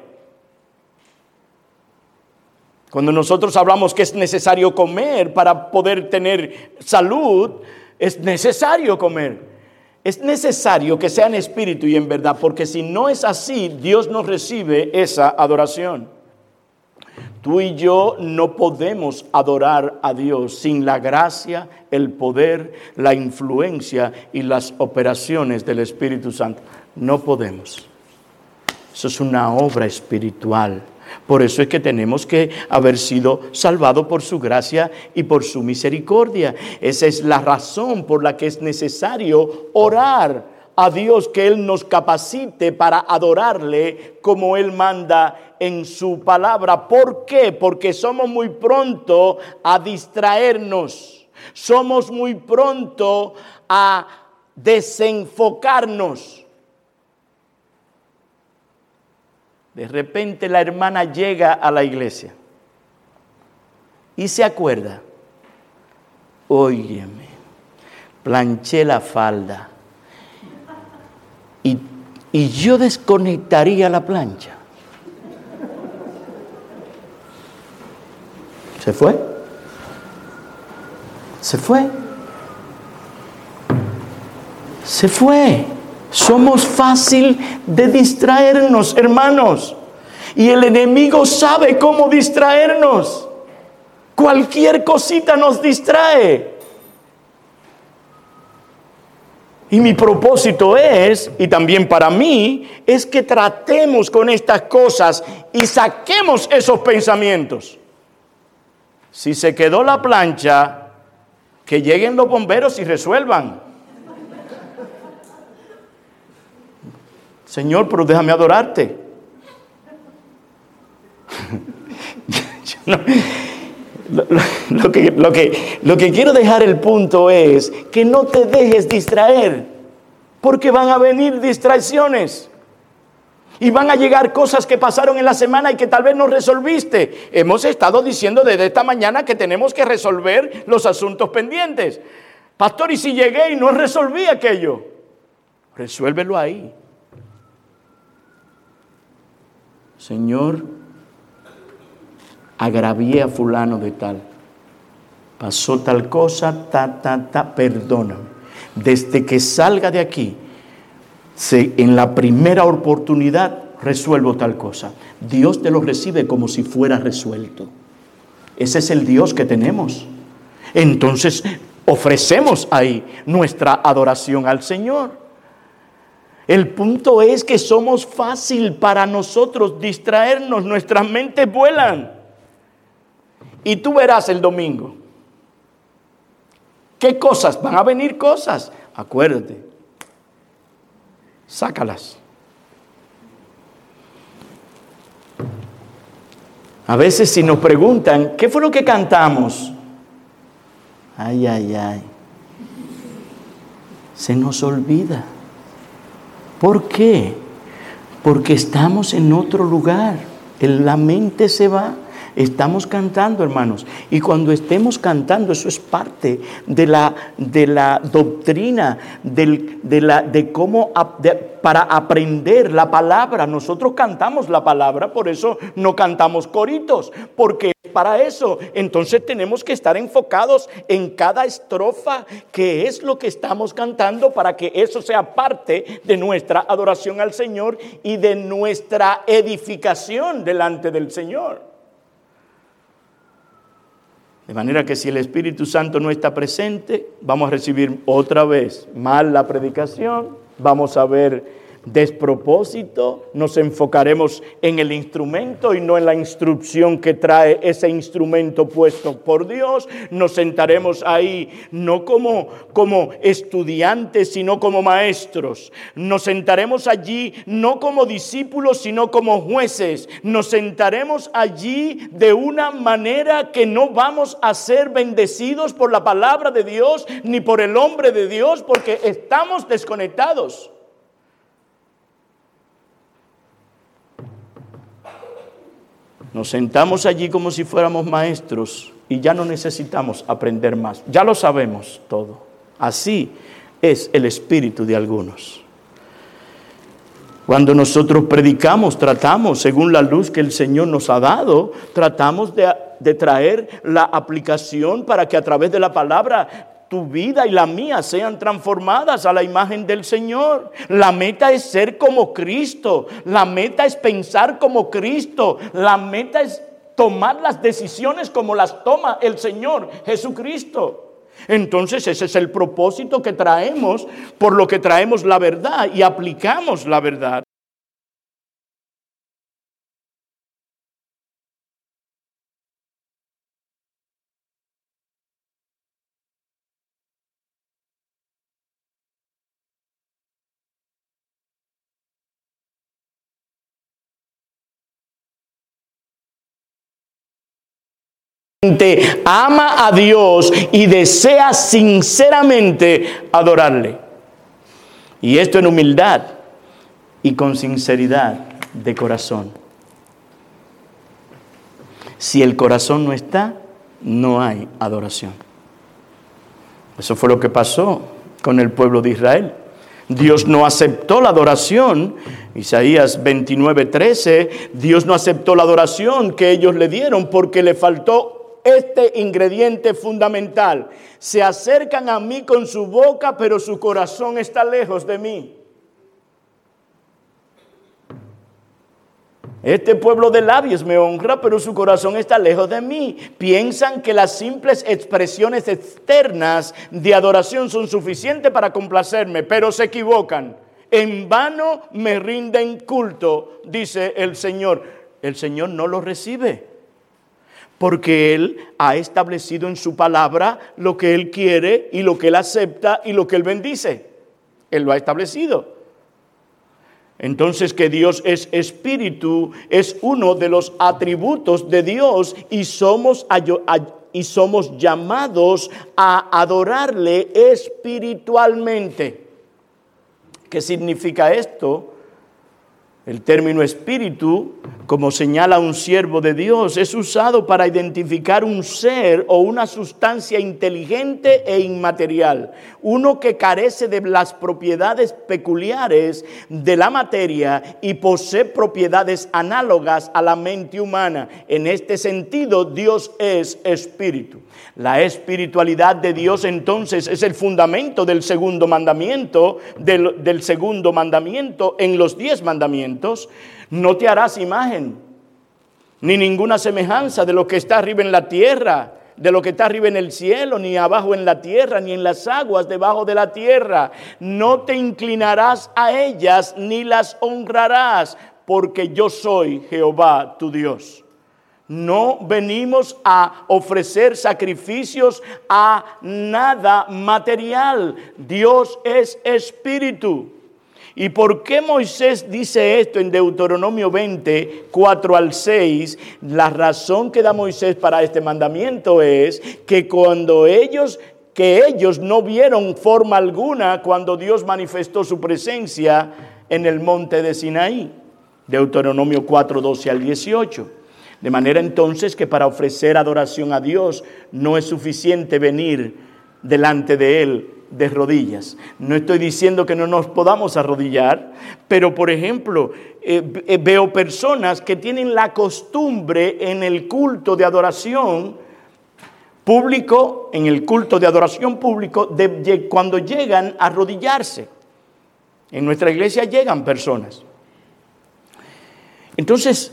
Cuando nosotros hablamos que es necesario comer para poder tener salud, es necesario comer. Es necesario que sea en espíritu y en verdad, porque si no es así, Dios no recibe esa adoración. Tú y yo no podemos adorar a Dios sin la gracia, el poder, la influencia y las operaciones del Espíritu Santo. No podemos. Eso es una obra espiritual. Por eso es que tenemos que haber sido salvados por su gracia y por su misericordia. Esa es la razón por la que es necesario orar a Dios, que Él nos capacite para adorarle como Él manda en su palabra. ¿Por qué? Porque somos muy pronto a distraernos. Somos muy pronto a desenfocarnos. De repente la hermana llega a la iglesia y se acuerda: óyeme, planché la falda y yo desconectaría la plancha. ¿Se fue? ¿Se fue? Se fue. Somos fácil de distraernos, hermanos. Y el enemigo sabe cómo distraernos. Cualquier cosita nos distrae. Y mi propósito es, y también para mí, es que tratemos con estas cosas y saquemos esos pensamientos. Si se quedó la plancha, que lleguen los bomberos y resuelvan. Señor, pero déjame adorarte. Lo que quiero dejar el punto es que no te dejes distraer, porque van a venir distracciones. Y van a llegar cosas que pasaron en la semana y que tal vez no resolviste. Hemos estado diciendo desde esta mañana que tenemos que resolver los asuntos pendientes. Pastor, ¿y si llegué y no resolví aquello? Resuélvelo ahí. Señor, agravié a fulano de tal. Pasó tal cosa, perdóname. Desde que salga de aquí, en la primera oportunidad resuelvo tal cosa. Dios te lo recibe como si fuera resuelto. Ese es el Dios que tenemos. Entonces ofrecemos ahí nuestra adoración al Señor. El punto es que somos fácil para nosotros distraernos, nuestras mentes vuelan. Y tú verás el domingo. ¿Qué cosas? Van a venir cosas. Acuérdate. Sácalas. A veces si nos preguntan, ¿qué fue lo que cantamos? Ay. Se nos olvida. ¿Por qué? Porque estamos en otro lugar. La mente se va. Estamos cantando, hermanos, y cuando estemos cantando, eso es parte de la doctrina, para aprender la palabra. Nosotros cantamos la palabra, por eso no cantamos coritos, porque para eso, entonces tenemos que estar enfocados en cada estrofa, que es lo que estamos cantando, para que eso sea parte de nuestra adoración al Señor y de nuestra edificación delante del Señor. De manera que si el Espíritu Santo no está presente, vamos a recibir otra vez mal la predicación, vamos a ver despropósito, nos enfocaremos en el instrumento y no en la instrucción que trae ese instrumento puesto por Dios. Nos sentaremos ahí no como estudiantes, sino como maestros. Nos sentaremos allí no como discípulos, sino como jueces. Nos sentaremos allí de una manera que no vamos a ser bendecidos por la palabra de Dios ni por el hombre de Dios, porque estamos desconectados. Nos sentamos allí como si fuéramos maestros y ya no necesitamos aprender más. Ya lo sabemos todo. Así es el espíritu de algunos. Cuando nosotros predicamos, tratamos, según la luz que el Señor nos ha dado, tratamos de traer la aplicación para que a través de la palabra tu vida y la mía sean transformadas a la imagen del Señor. La meta es ser como Cristo. La meta es pensar como Cristo. La meta es tomar las decisiones como las toma el Señor Jesucristo. Entonces ese es el propósito que traemos, por lo que traemos la verdad y aplicamos la verdad. Ama a Dios y desea sinceramente adorarle. Y esto en humildad y con sinceridad de corazón. Si el corazón no está, no hay adoración. Eso fue lo que pasó con el pueblo de Israel. Dios no aceptó la adoración. Isaías 29:13, Dios no aceptó la adoración que ellos le dieron porque le faltó este ingrediente fundamental. Se acercan a mí con su boca, pero su corazón está lejos de mí. Este pueblo de labios me honra, pero su corazón está lejos de mí. Piensan que las simples expresiones externas de adoración son suficientes para complacerme, pero se equivocan. En vano me rinden culto, dice el Señor. El Señor no lo recibe, porque Él ha establecido en su palabra lo que Él quiere y lo que Él acepta y lo que Él bendice. Él lo ha establecido. Entonces, que Dios es espíritu es uno de los atributos de Dios y somos llamados a adorarle espiritualmente. ¿Qué significa esto? El término espíritu, como señala un siervo de Dios, es usado para identificar un ser o una sustancia inteligente e inmaterial, uno que carece de las propiedades peculiares de la materia y posee propiedades análogas a la mente humana. En este sentido, Dios es espíritu. La espiritualidad de Dios entonces es el fundamento del segundo mandamiento, del segundo mandamiento en los 10 mandamientos. No te harás imagen, ni ninguna semejanza de lo que está arriba en la tierra, de lo que está arriba en el cielo, ni abajo en la tierra, ni en las aguas debajo de la tierra. No te inclinarás a ellas, ni las honrarás, porque yo soy Jehová tu Dios. No venimos a ofrecer sacrificios a nada material. Dios es espíritu. ¿Y por qué Moisés dice esto en Deuteronomio 20, 4 al 6? La razón que da Moisés para este mandamiento es que ellos no vieron forma alguna cuando Dios manifestó su presencia en el monte de Sinaí. Deuteronomio 4, 12 al 18. De manera entonces que para ofrecer adoración a Dios no es suficiente venir delante de Él de rodillas. No estoy diciendo que no nos podamos arrodillar, pero por ejemplo, veo personas que tienen la costumbre en el culto de adoración público, de cuando llegan a arrodillarse. En nuestra iglesia llegan personas. Entonces,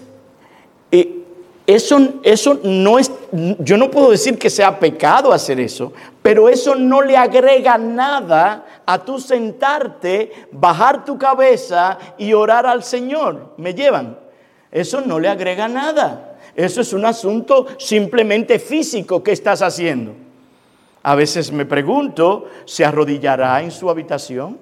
eso no es, yo no puedo decir que sea pecado hacer eso, pero eso no le agrega nada a tú sentarte, bajar tu cabeza y orar al Señor. ¿Me llevan? Eso no le agrega nada. Eso es un asunto simplemente físico que estás haciendo. A veces me pregunto, ¿se arrodillará en su habitación?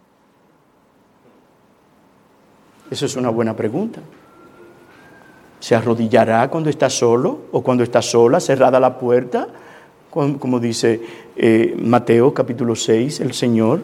Eso es una buena pregunta. ¿Se arrodillará cuando está solo o cuando está sola, cerrada la puerta? Como dice Mateo capítulo 6, el Señor.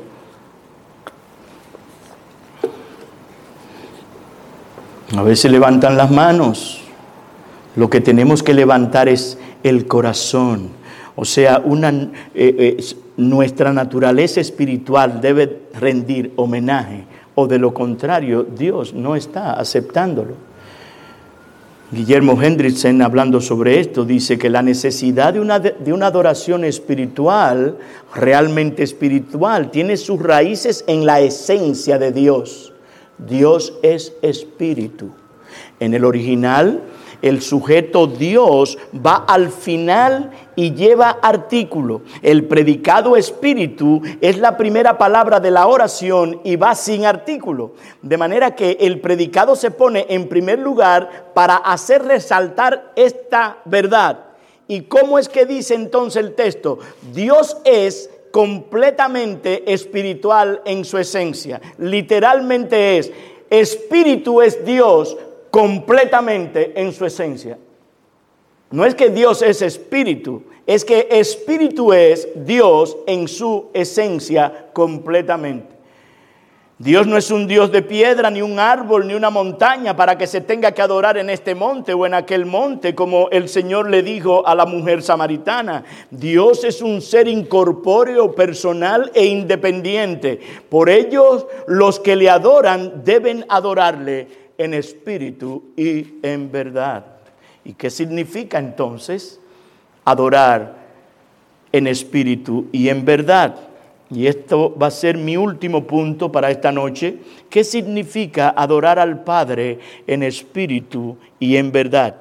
A veces levantan las manos. Lo que tenemos que levantar es el corazón. O sea, nuestra naturaleza espiritual debe rendir homenaje, o de lo contrario, Dios no está aceptándolo. Guillermo Hendrickson, hablando sobre esto, dice que la necesidad de una adoración espiritual, realmente espiritual, tiene sus raíces en la esencia de Dios. Dios es espíritu. En el original, el sujeto Dios va al final y lleva artículo. El predicado espíritu es la primera palabra de la oración y va sin artículo. De manera que el predicado se pone en primer lugar para hacer resaltar esta verdad. ¿Y cómo es que dice entonces el texto? Dios es completamente espiritual en su esencia. Literalmente es, espíritu es Dios completamente en su esencia. No es que Dios es espíritu, es que espíritu es Dios en su esencia completamente. Dios no es un Dios de piedra, ni un árbol, ni una montaña para que se tenga que adorar en este monte o en aquel monte, como el Señor le dijo a la mujer samaritana. Dios es un ser incorpóreo, personal e independiente. Por ello, los que le adoran deben adorarle en espíritu y en verdad. ¿Y qué significa entonces adorar en espíritu y en verdad? Y esto va a ser mi último punto para esta noche. ¿Qué significa adorar al Padre en espíritu y en verdad?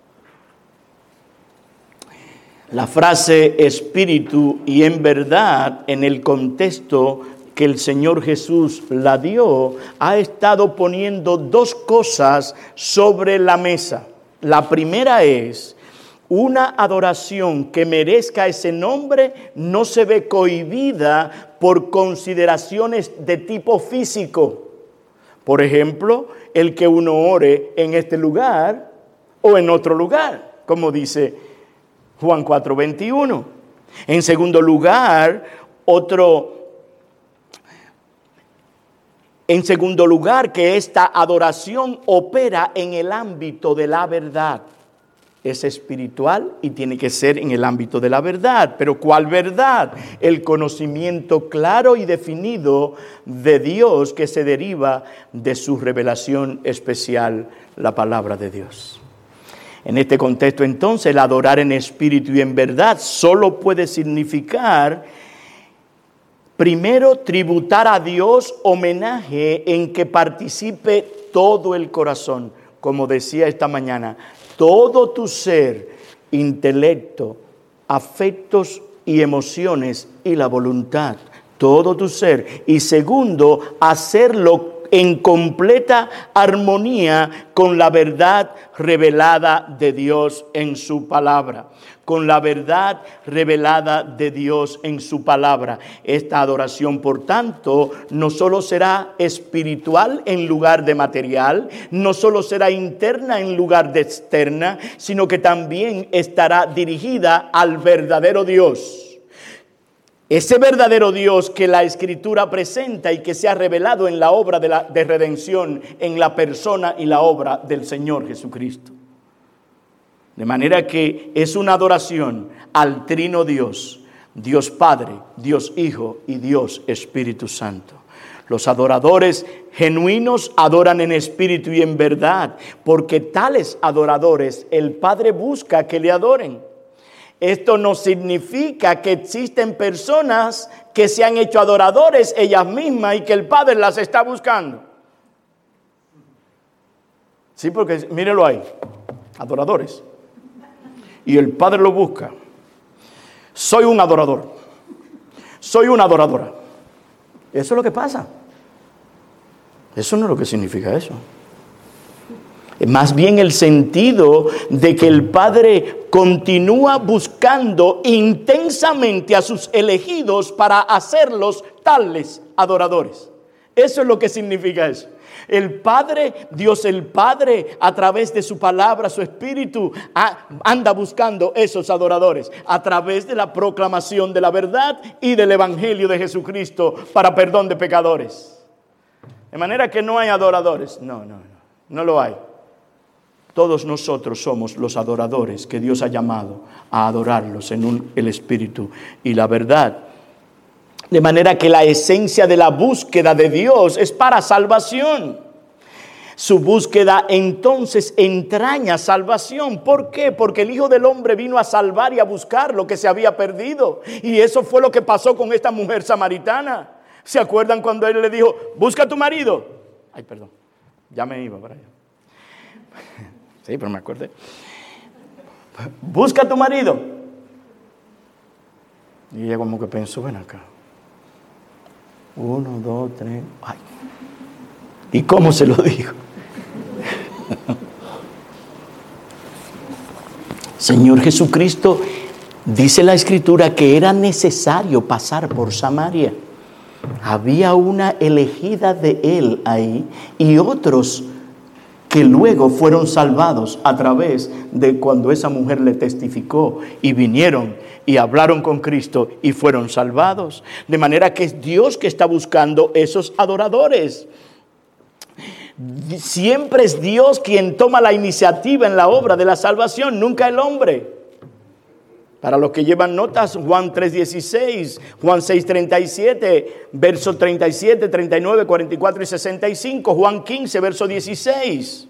La frase espíritu y en verdad, en el contexto que el Señor Jesús la dio, ha estado poniendo dos cosas sobre la mesa. La primera es, una adoración que merezca ese nombre no se ve cohibida por consideraciones de tipo físico. Por ejemplo, el que uno ore en este lugar o en otro lugar, como dice Juan 4:21. En segundo lugar, En segundo lugar, que esta adoración opera en el ámbito de la verdad. Es espiritual y tiene que ser en el ámbito de la verdad. ¿Pero cuál verdad? El conocimiento claro y definido de Dios que se deriva de su revelación especial, la palabra de Dios. En este contexto, entonces, el adorar en espíritu y en verdad solo puede significar, primero, tributar a Dios homenaje en que participe todo el corazón. Como decía esta mañana, todo tu ser, intelecto, afectos y emociones y la voluntad. Todo tu ser. Y segundo, hacerlo en completa armonía con la verdad revelada de Dios en su palabra. Con la verdad revelada de Dios en su palabra. Esta adoración, por tanto, no solo será espiritual en lugar de material, no solo será interna en lugar de externa, sino que también estará dirigida al verdadero Dios. Ese verdadero Dios que la Escritura presenta y que se ha revelado en la obra de redención, en la persona y la obra del Señor Jesucristo. De manera que es una adoración al Trino Dios, Dios Padre, Dios Hijo y Dios Espíritu Santo. Los adoradores genuinos adoran en espíritu y en verdad, porque tales adoradores el Padre busca que le adoren. Esto no significa que existen personas que se han hecho adoradores ellas mismas y que el Padre las está buscando. Sí, porque mírelo ahí, adoradores. Y el Padre lo busca. Soy un adorador. Soy una adoradora. Eso es lo que pasa. Eso no es lo que significa eso. Más bien el sentido de que el Padre continúa buscando intensamente a sus elegidos para hacerlos tales adoradores. Eso es lo que significa eso. El Padre, Dios el Padre, a través de su palabra, su Espíritu, anda buscando esos adoradores a través de la proclamación de la verdad y del Evangelio de Jesucristo para perdón de pecadores. De manera que no hay adoradores. No lo hay. Todos nosotros somos los adoradores que Dios ha llamado a adorarlos en el Espíritu y la verdad. De manera que la esencia de la búsqueda de Dios es para salvación. Su búsqueda entonces entraña salvación. ¿Por qué? Porque el Hijo del Hombre vino a salvar y a buscar lo que se había perdido. Y eso fue lo que pasó con esta mujer samaritana. ¿Se acuerdan cuando él le dijo, busca a tu marido? Ay, perdón, ya me iba para allá. Sí, pero me acordé. Busca a tu marido. Y ella como que pensó, ven acá. 1, 2, 3. Ay. ¿Y cómo se lo dijo? Señor Jesucristo, dice la Escritura que era necesario pasar por Samaria. Había una elegida de él ahí y otros que luego fueron salvados a través de cuando esa mujer le testificó y vinieron y hablaron con Cristo y fueron salvados. De manera que es Dios que está buscando esos adoradores. Siempre es Dios quien toma la iniciativa en la obra de la salvación, nunca el hombre. Para los que llevan notas, Juan 3:16, Juan 6:37, versos 37, 39, 44 y 65, Juan 15, verso 16.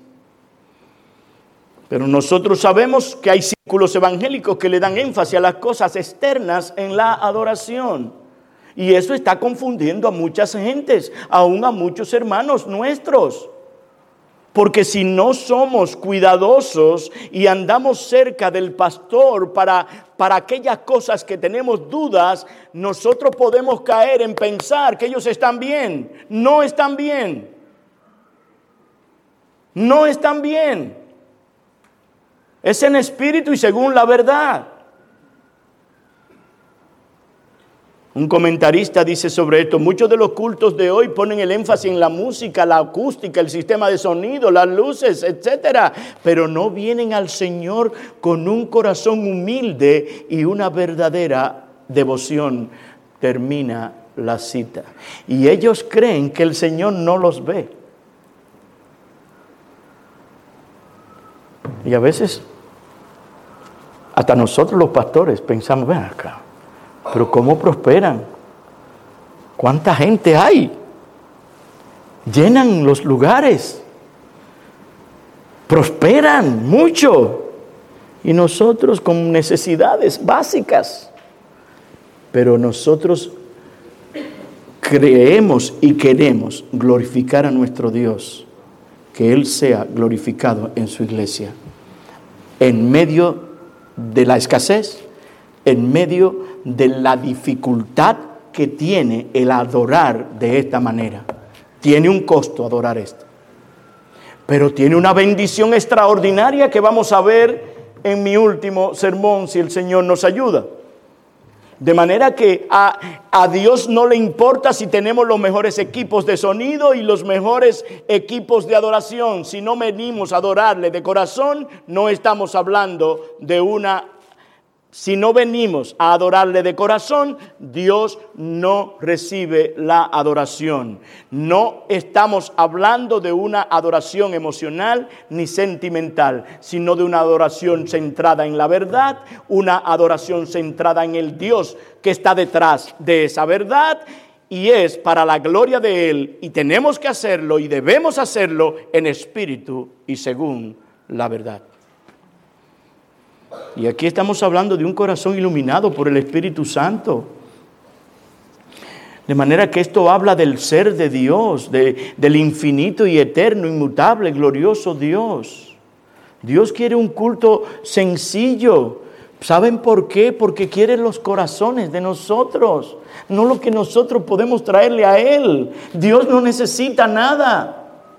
Pero nosotros sabemos que hay círculos evangélicos que le dan énfasis a las cosas externas en la adoración. Y eso está confundiendo a muchas gentes, aún a muchos hermanos nuestros. Porque si no somos cuidadosos y andamos cerca del pastor para aquellas cosas que tenemos dudas, nosotros podemos caer en pensar que ellos están bien. No están bien. No están bien. Es en espíritu y según la verdad. Un comentarista dice sobre esto, muchos de los cultos de hoy ponen el énfasis en la música, la acústica, el sistema de sonido, las luces, etcétera, pero no vienen al Señor con un corazón humilde y una verdadera devoción termina la cita. Y ellos creen que el Señor no los ve. Y a veces, hasta nosotros los pastores pensamos, ven acá, pero ¿cómo prosperan? ¿Cuánta gente hay? Llenan los lugares. Prosperan mucho. Y nosotros con necesidades básicas. Pero nosotros creemos y queremos glorificar a nuestro Dios. Que Él sea glorificado en su iglesia. En medio de la escasez, en medio de la dificultad que tiene el adorar de esta manera. Tiene un costo adorar esto. Pero tiene una bendición extraordinaria que vamos a ver en mi último sermón si el Señor nos ayuda. De manera que a Dios no le importa si tenemos los mejores equipos de sonido y los mejores equipos de adoración. Si no venimos a adorarle de corazón, no estamos hablando de una... Si no venimos a adorarle de corazón, Dios no recibe la adoración. No estamos hablando de una adoración emocional ni sentimental, sino de una adoración centrada en la verdad, una adoración centrada en el Dios que está detrás de esa verdad y es para la gloria de Él. Y tenemos que hacerlo y debemos hacerlo en espíritu y según la verdad. Y aquí estamos hablando de un corazón iluminado por el Espíritu Santo. De manera que esto habla del ser de Dios, del infinito y eterno, inmutable, glorioso Dios. Dios quiere un culto sencillo. ¿Saben por qué? Porque quiere los corazones de nosotros, no lo que nosotros podemos traerle a Él. Dios no necesita nada.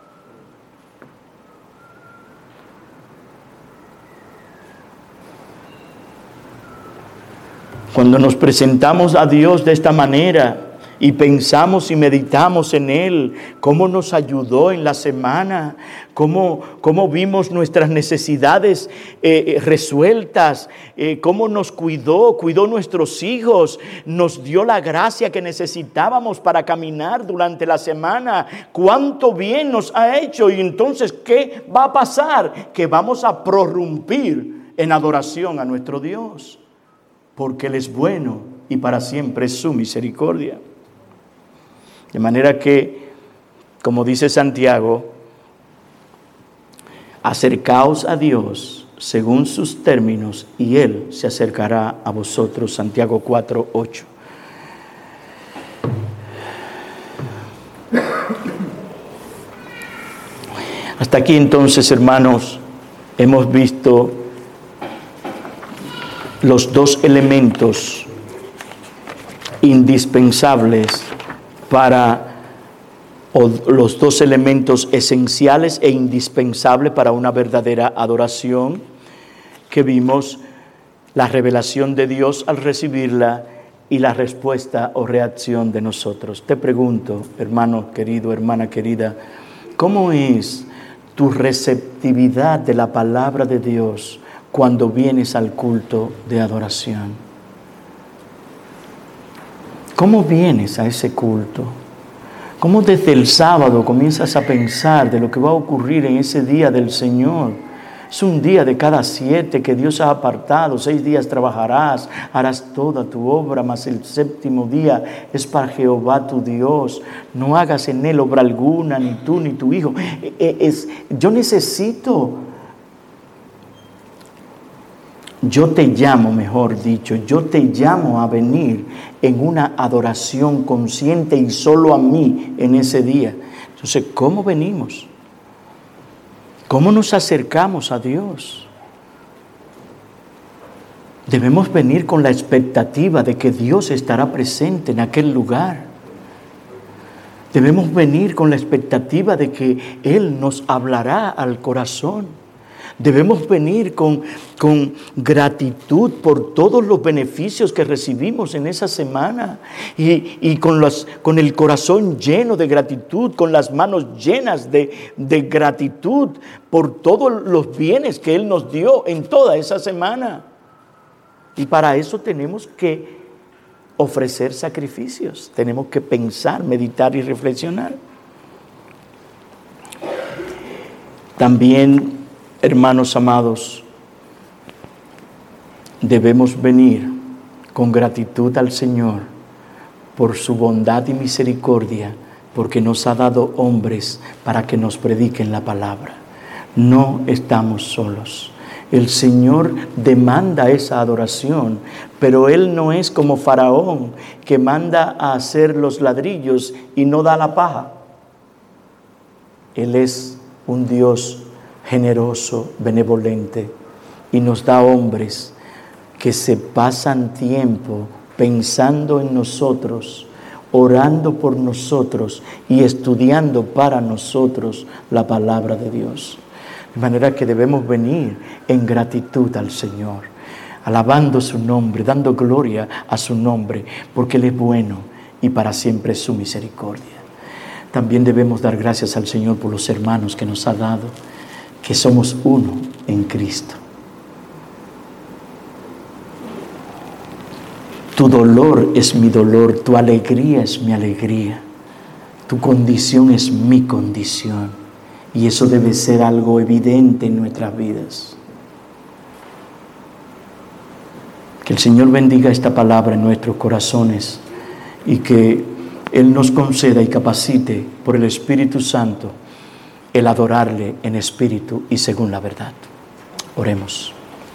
Cuando nos presentamos a Dios de esta manera y pensamos y meditamos en Él, cómo nos ayudó en la semana, cómo vimos nuestras necesidades resueltas, cómo nos cuidó nuestros hijos, nos dio la gracia que necesitábamos para caminar durante la semana, cuánto bien nos ha hecho. Y entonces, ¿qué va a pasar? Que vamos a prorrumpir en adoración a nuestro Dios. Porque Él es bueno y para siempre es su misericordia. De manera que, como dice Santiago, acercaos a Dios según sus términos y Él se acercará a vosotros. Santiago 4:8. Hasta aquí entonces, hermanos, hemos visto los dos elementos indispensables los dos elementos esenciales e indispensables para una verdadera adoración que vimos: la revelación de Dios al recibirla y la respuesta o reacción de nosotros. Te pregunto, hermano querido, hermana querida, ¿cómo es tu receptividad de la palabra de Dios cuando vienes al culto de adoración? ¿Cómo vienes a ese culto? ¿Cómo desde el sábado comienzas a pensar de lo que va a ocurrir en ese día del Señor? Es un día de cada 7 que Dios ha apartado. 6 días trabajarás, harás toda tu obra, mas el 7º día es para Jehová tu Dios. No hagas en él obra alguna, ni tú ni tu hijo. Yo te llamo, mejor dicho, yo te llamo a venir en una adoración consciente y solo a mí en ese día. Entonces, ¿cómo venimos? ¿Cómo nos acercamos a Dios? Debemos venir con la expectativa de que Dios estará presente en aquel lugar. Debemos venir con la expectativa de que Él nos hablará al corazón. Debemos venir con gratitud por todos los beneficios que recibimos en esa semana y con el corazón lleno de gratitud, con las manos llenas de gratitud por todos los bienes que Él nos dio en toda esa semana. Y para eso tenemos que ofrecer sacrificios. Tenemos que pensar, meditar y reflexionar. También, hermanos amados, debemos venir con gratitud al Señor por su bondad y misericordia, porque nos ha dado hombres para que nos prediquen la palabra. No estamos solos. El Señor demanda esa adoración, pero Él no es como Faraón, que manda a hacer los ladrillos y no da la paja. Él es un Dios generoso, benevolente, y nos da hombres que se pasan tiempo pensando en nosotros, orando por nosotros y estudiando para nosotros la palabra de Dios. De manera que debemos venir en gratitud al Señor, alabando su nombre, dando gloria a su nombre, porque Él es bueno y para siempre es su misericordia. También debemos dar gracias al Señor por los hermanos que nos ha dado, que somos uno en Cristo. Tu dolor es mi dolor, tu alegría es mi alegría, tu condición es mi condición. Y eso debe ser algo evidente en nuestras vidas. Que el Señor bendiga esta palabra en nuestros corazones y que Él nos conceda y capacite por el Espíritu Santo el adorarle en espíritu y según la verdad. Oremos.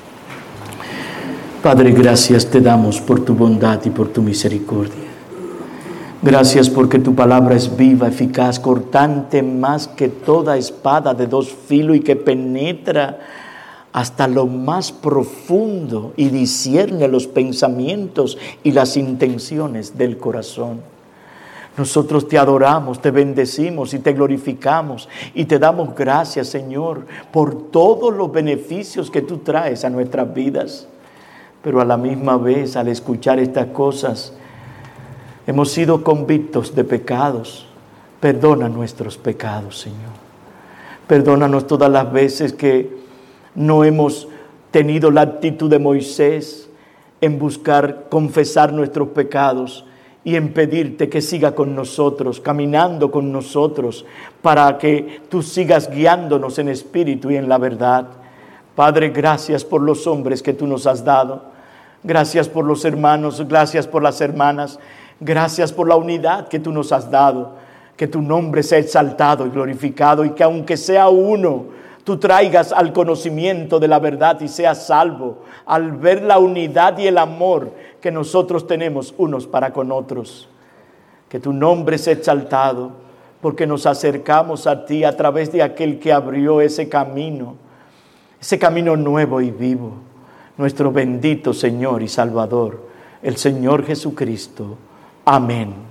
Padre, gracias te damos por tu bondad y por tu misericordia. Gracias porque tu palabra es viva, eficaz, cortante más que toda espada de dos filos y que penetra hasta lo más profundo y discierne los pensamientos y las intenciones del corazón. Nosotros te adoramos, te bendecimos y te glorificamos y te damos gracias, Señor, por todos los beneficios que tú traes a nuestras vidas. Pero a la misma vez, al escuchar estas cosas, hemos sido convictos de pecados. Perdona nuestros pecados, Señor. Perdónanos todas las veces que no hemos tenido la actitud de Moisés en buscar confesar nuestros pecados y en pedirte que siga con nosotros, caminando con nosotros, para que tú sigas guiándonos en espíritu y en la verdad. Padre, gracias por los hombres que tú nos has dado. Gracias por los hermanos, gracias por las hermanas. Gracias por la unidad que tú nos has dado. Que tu nombre sea exaltado y glorificado y que aunque sea uno, tú traigas al conocimiento de la verdad y seas salvo al ver la unidad y el amor que nosotros tenemos unos para con otros. Que tu nombre sea exaltado porque nos acercamos a ti a través de aquel que abrió ese camino nuevo y vivo, nuestro bendito Señor y Salvador, el Señor Jesucristo. Amén.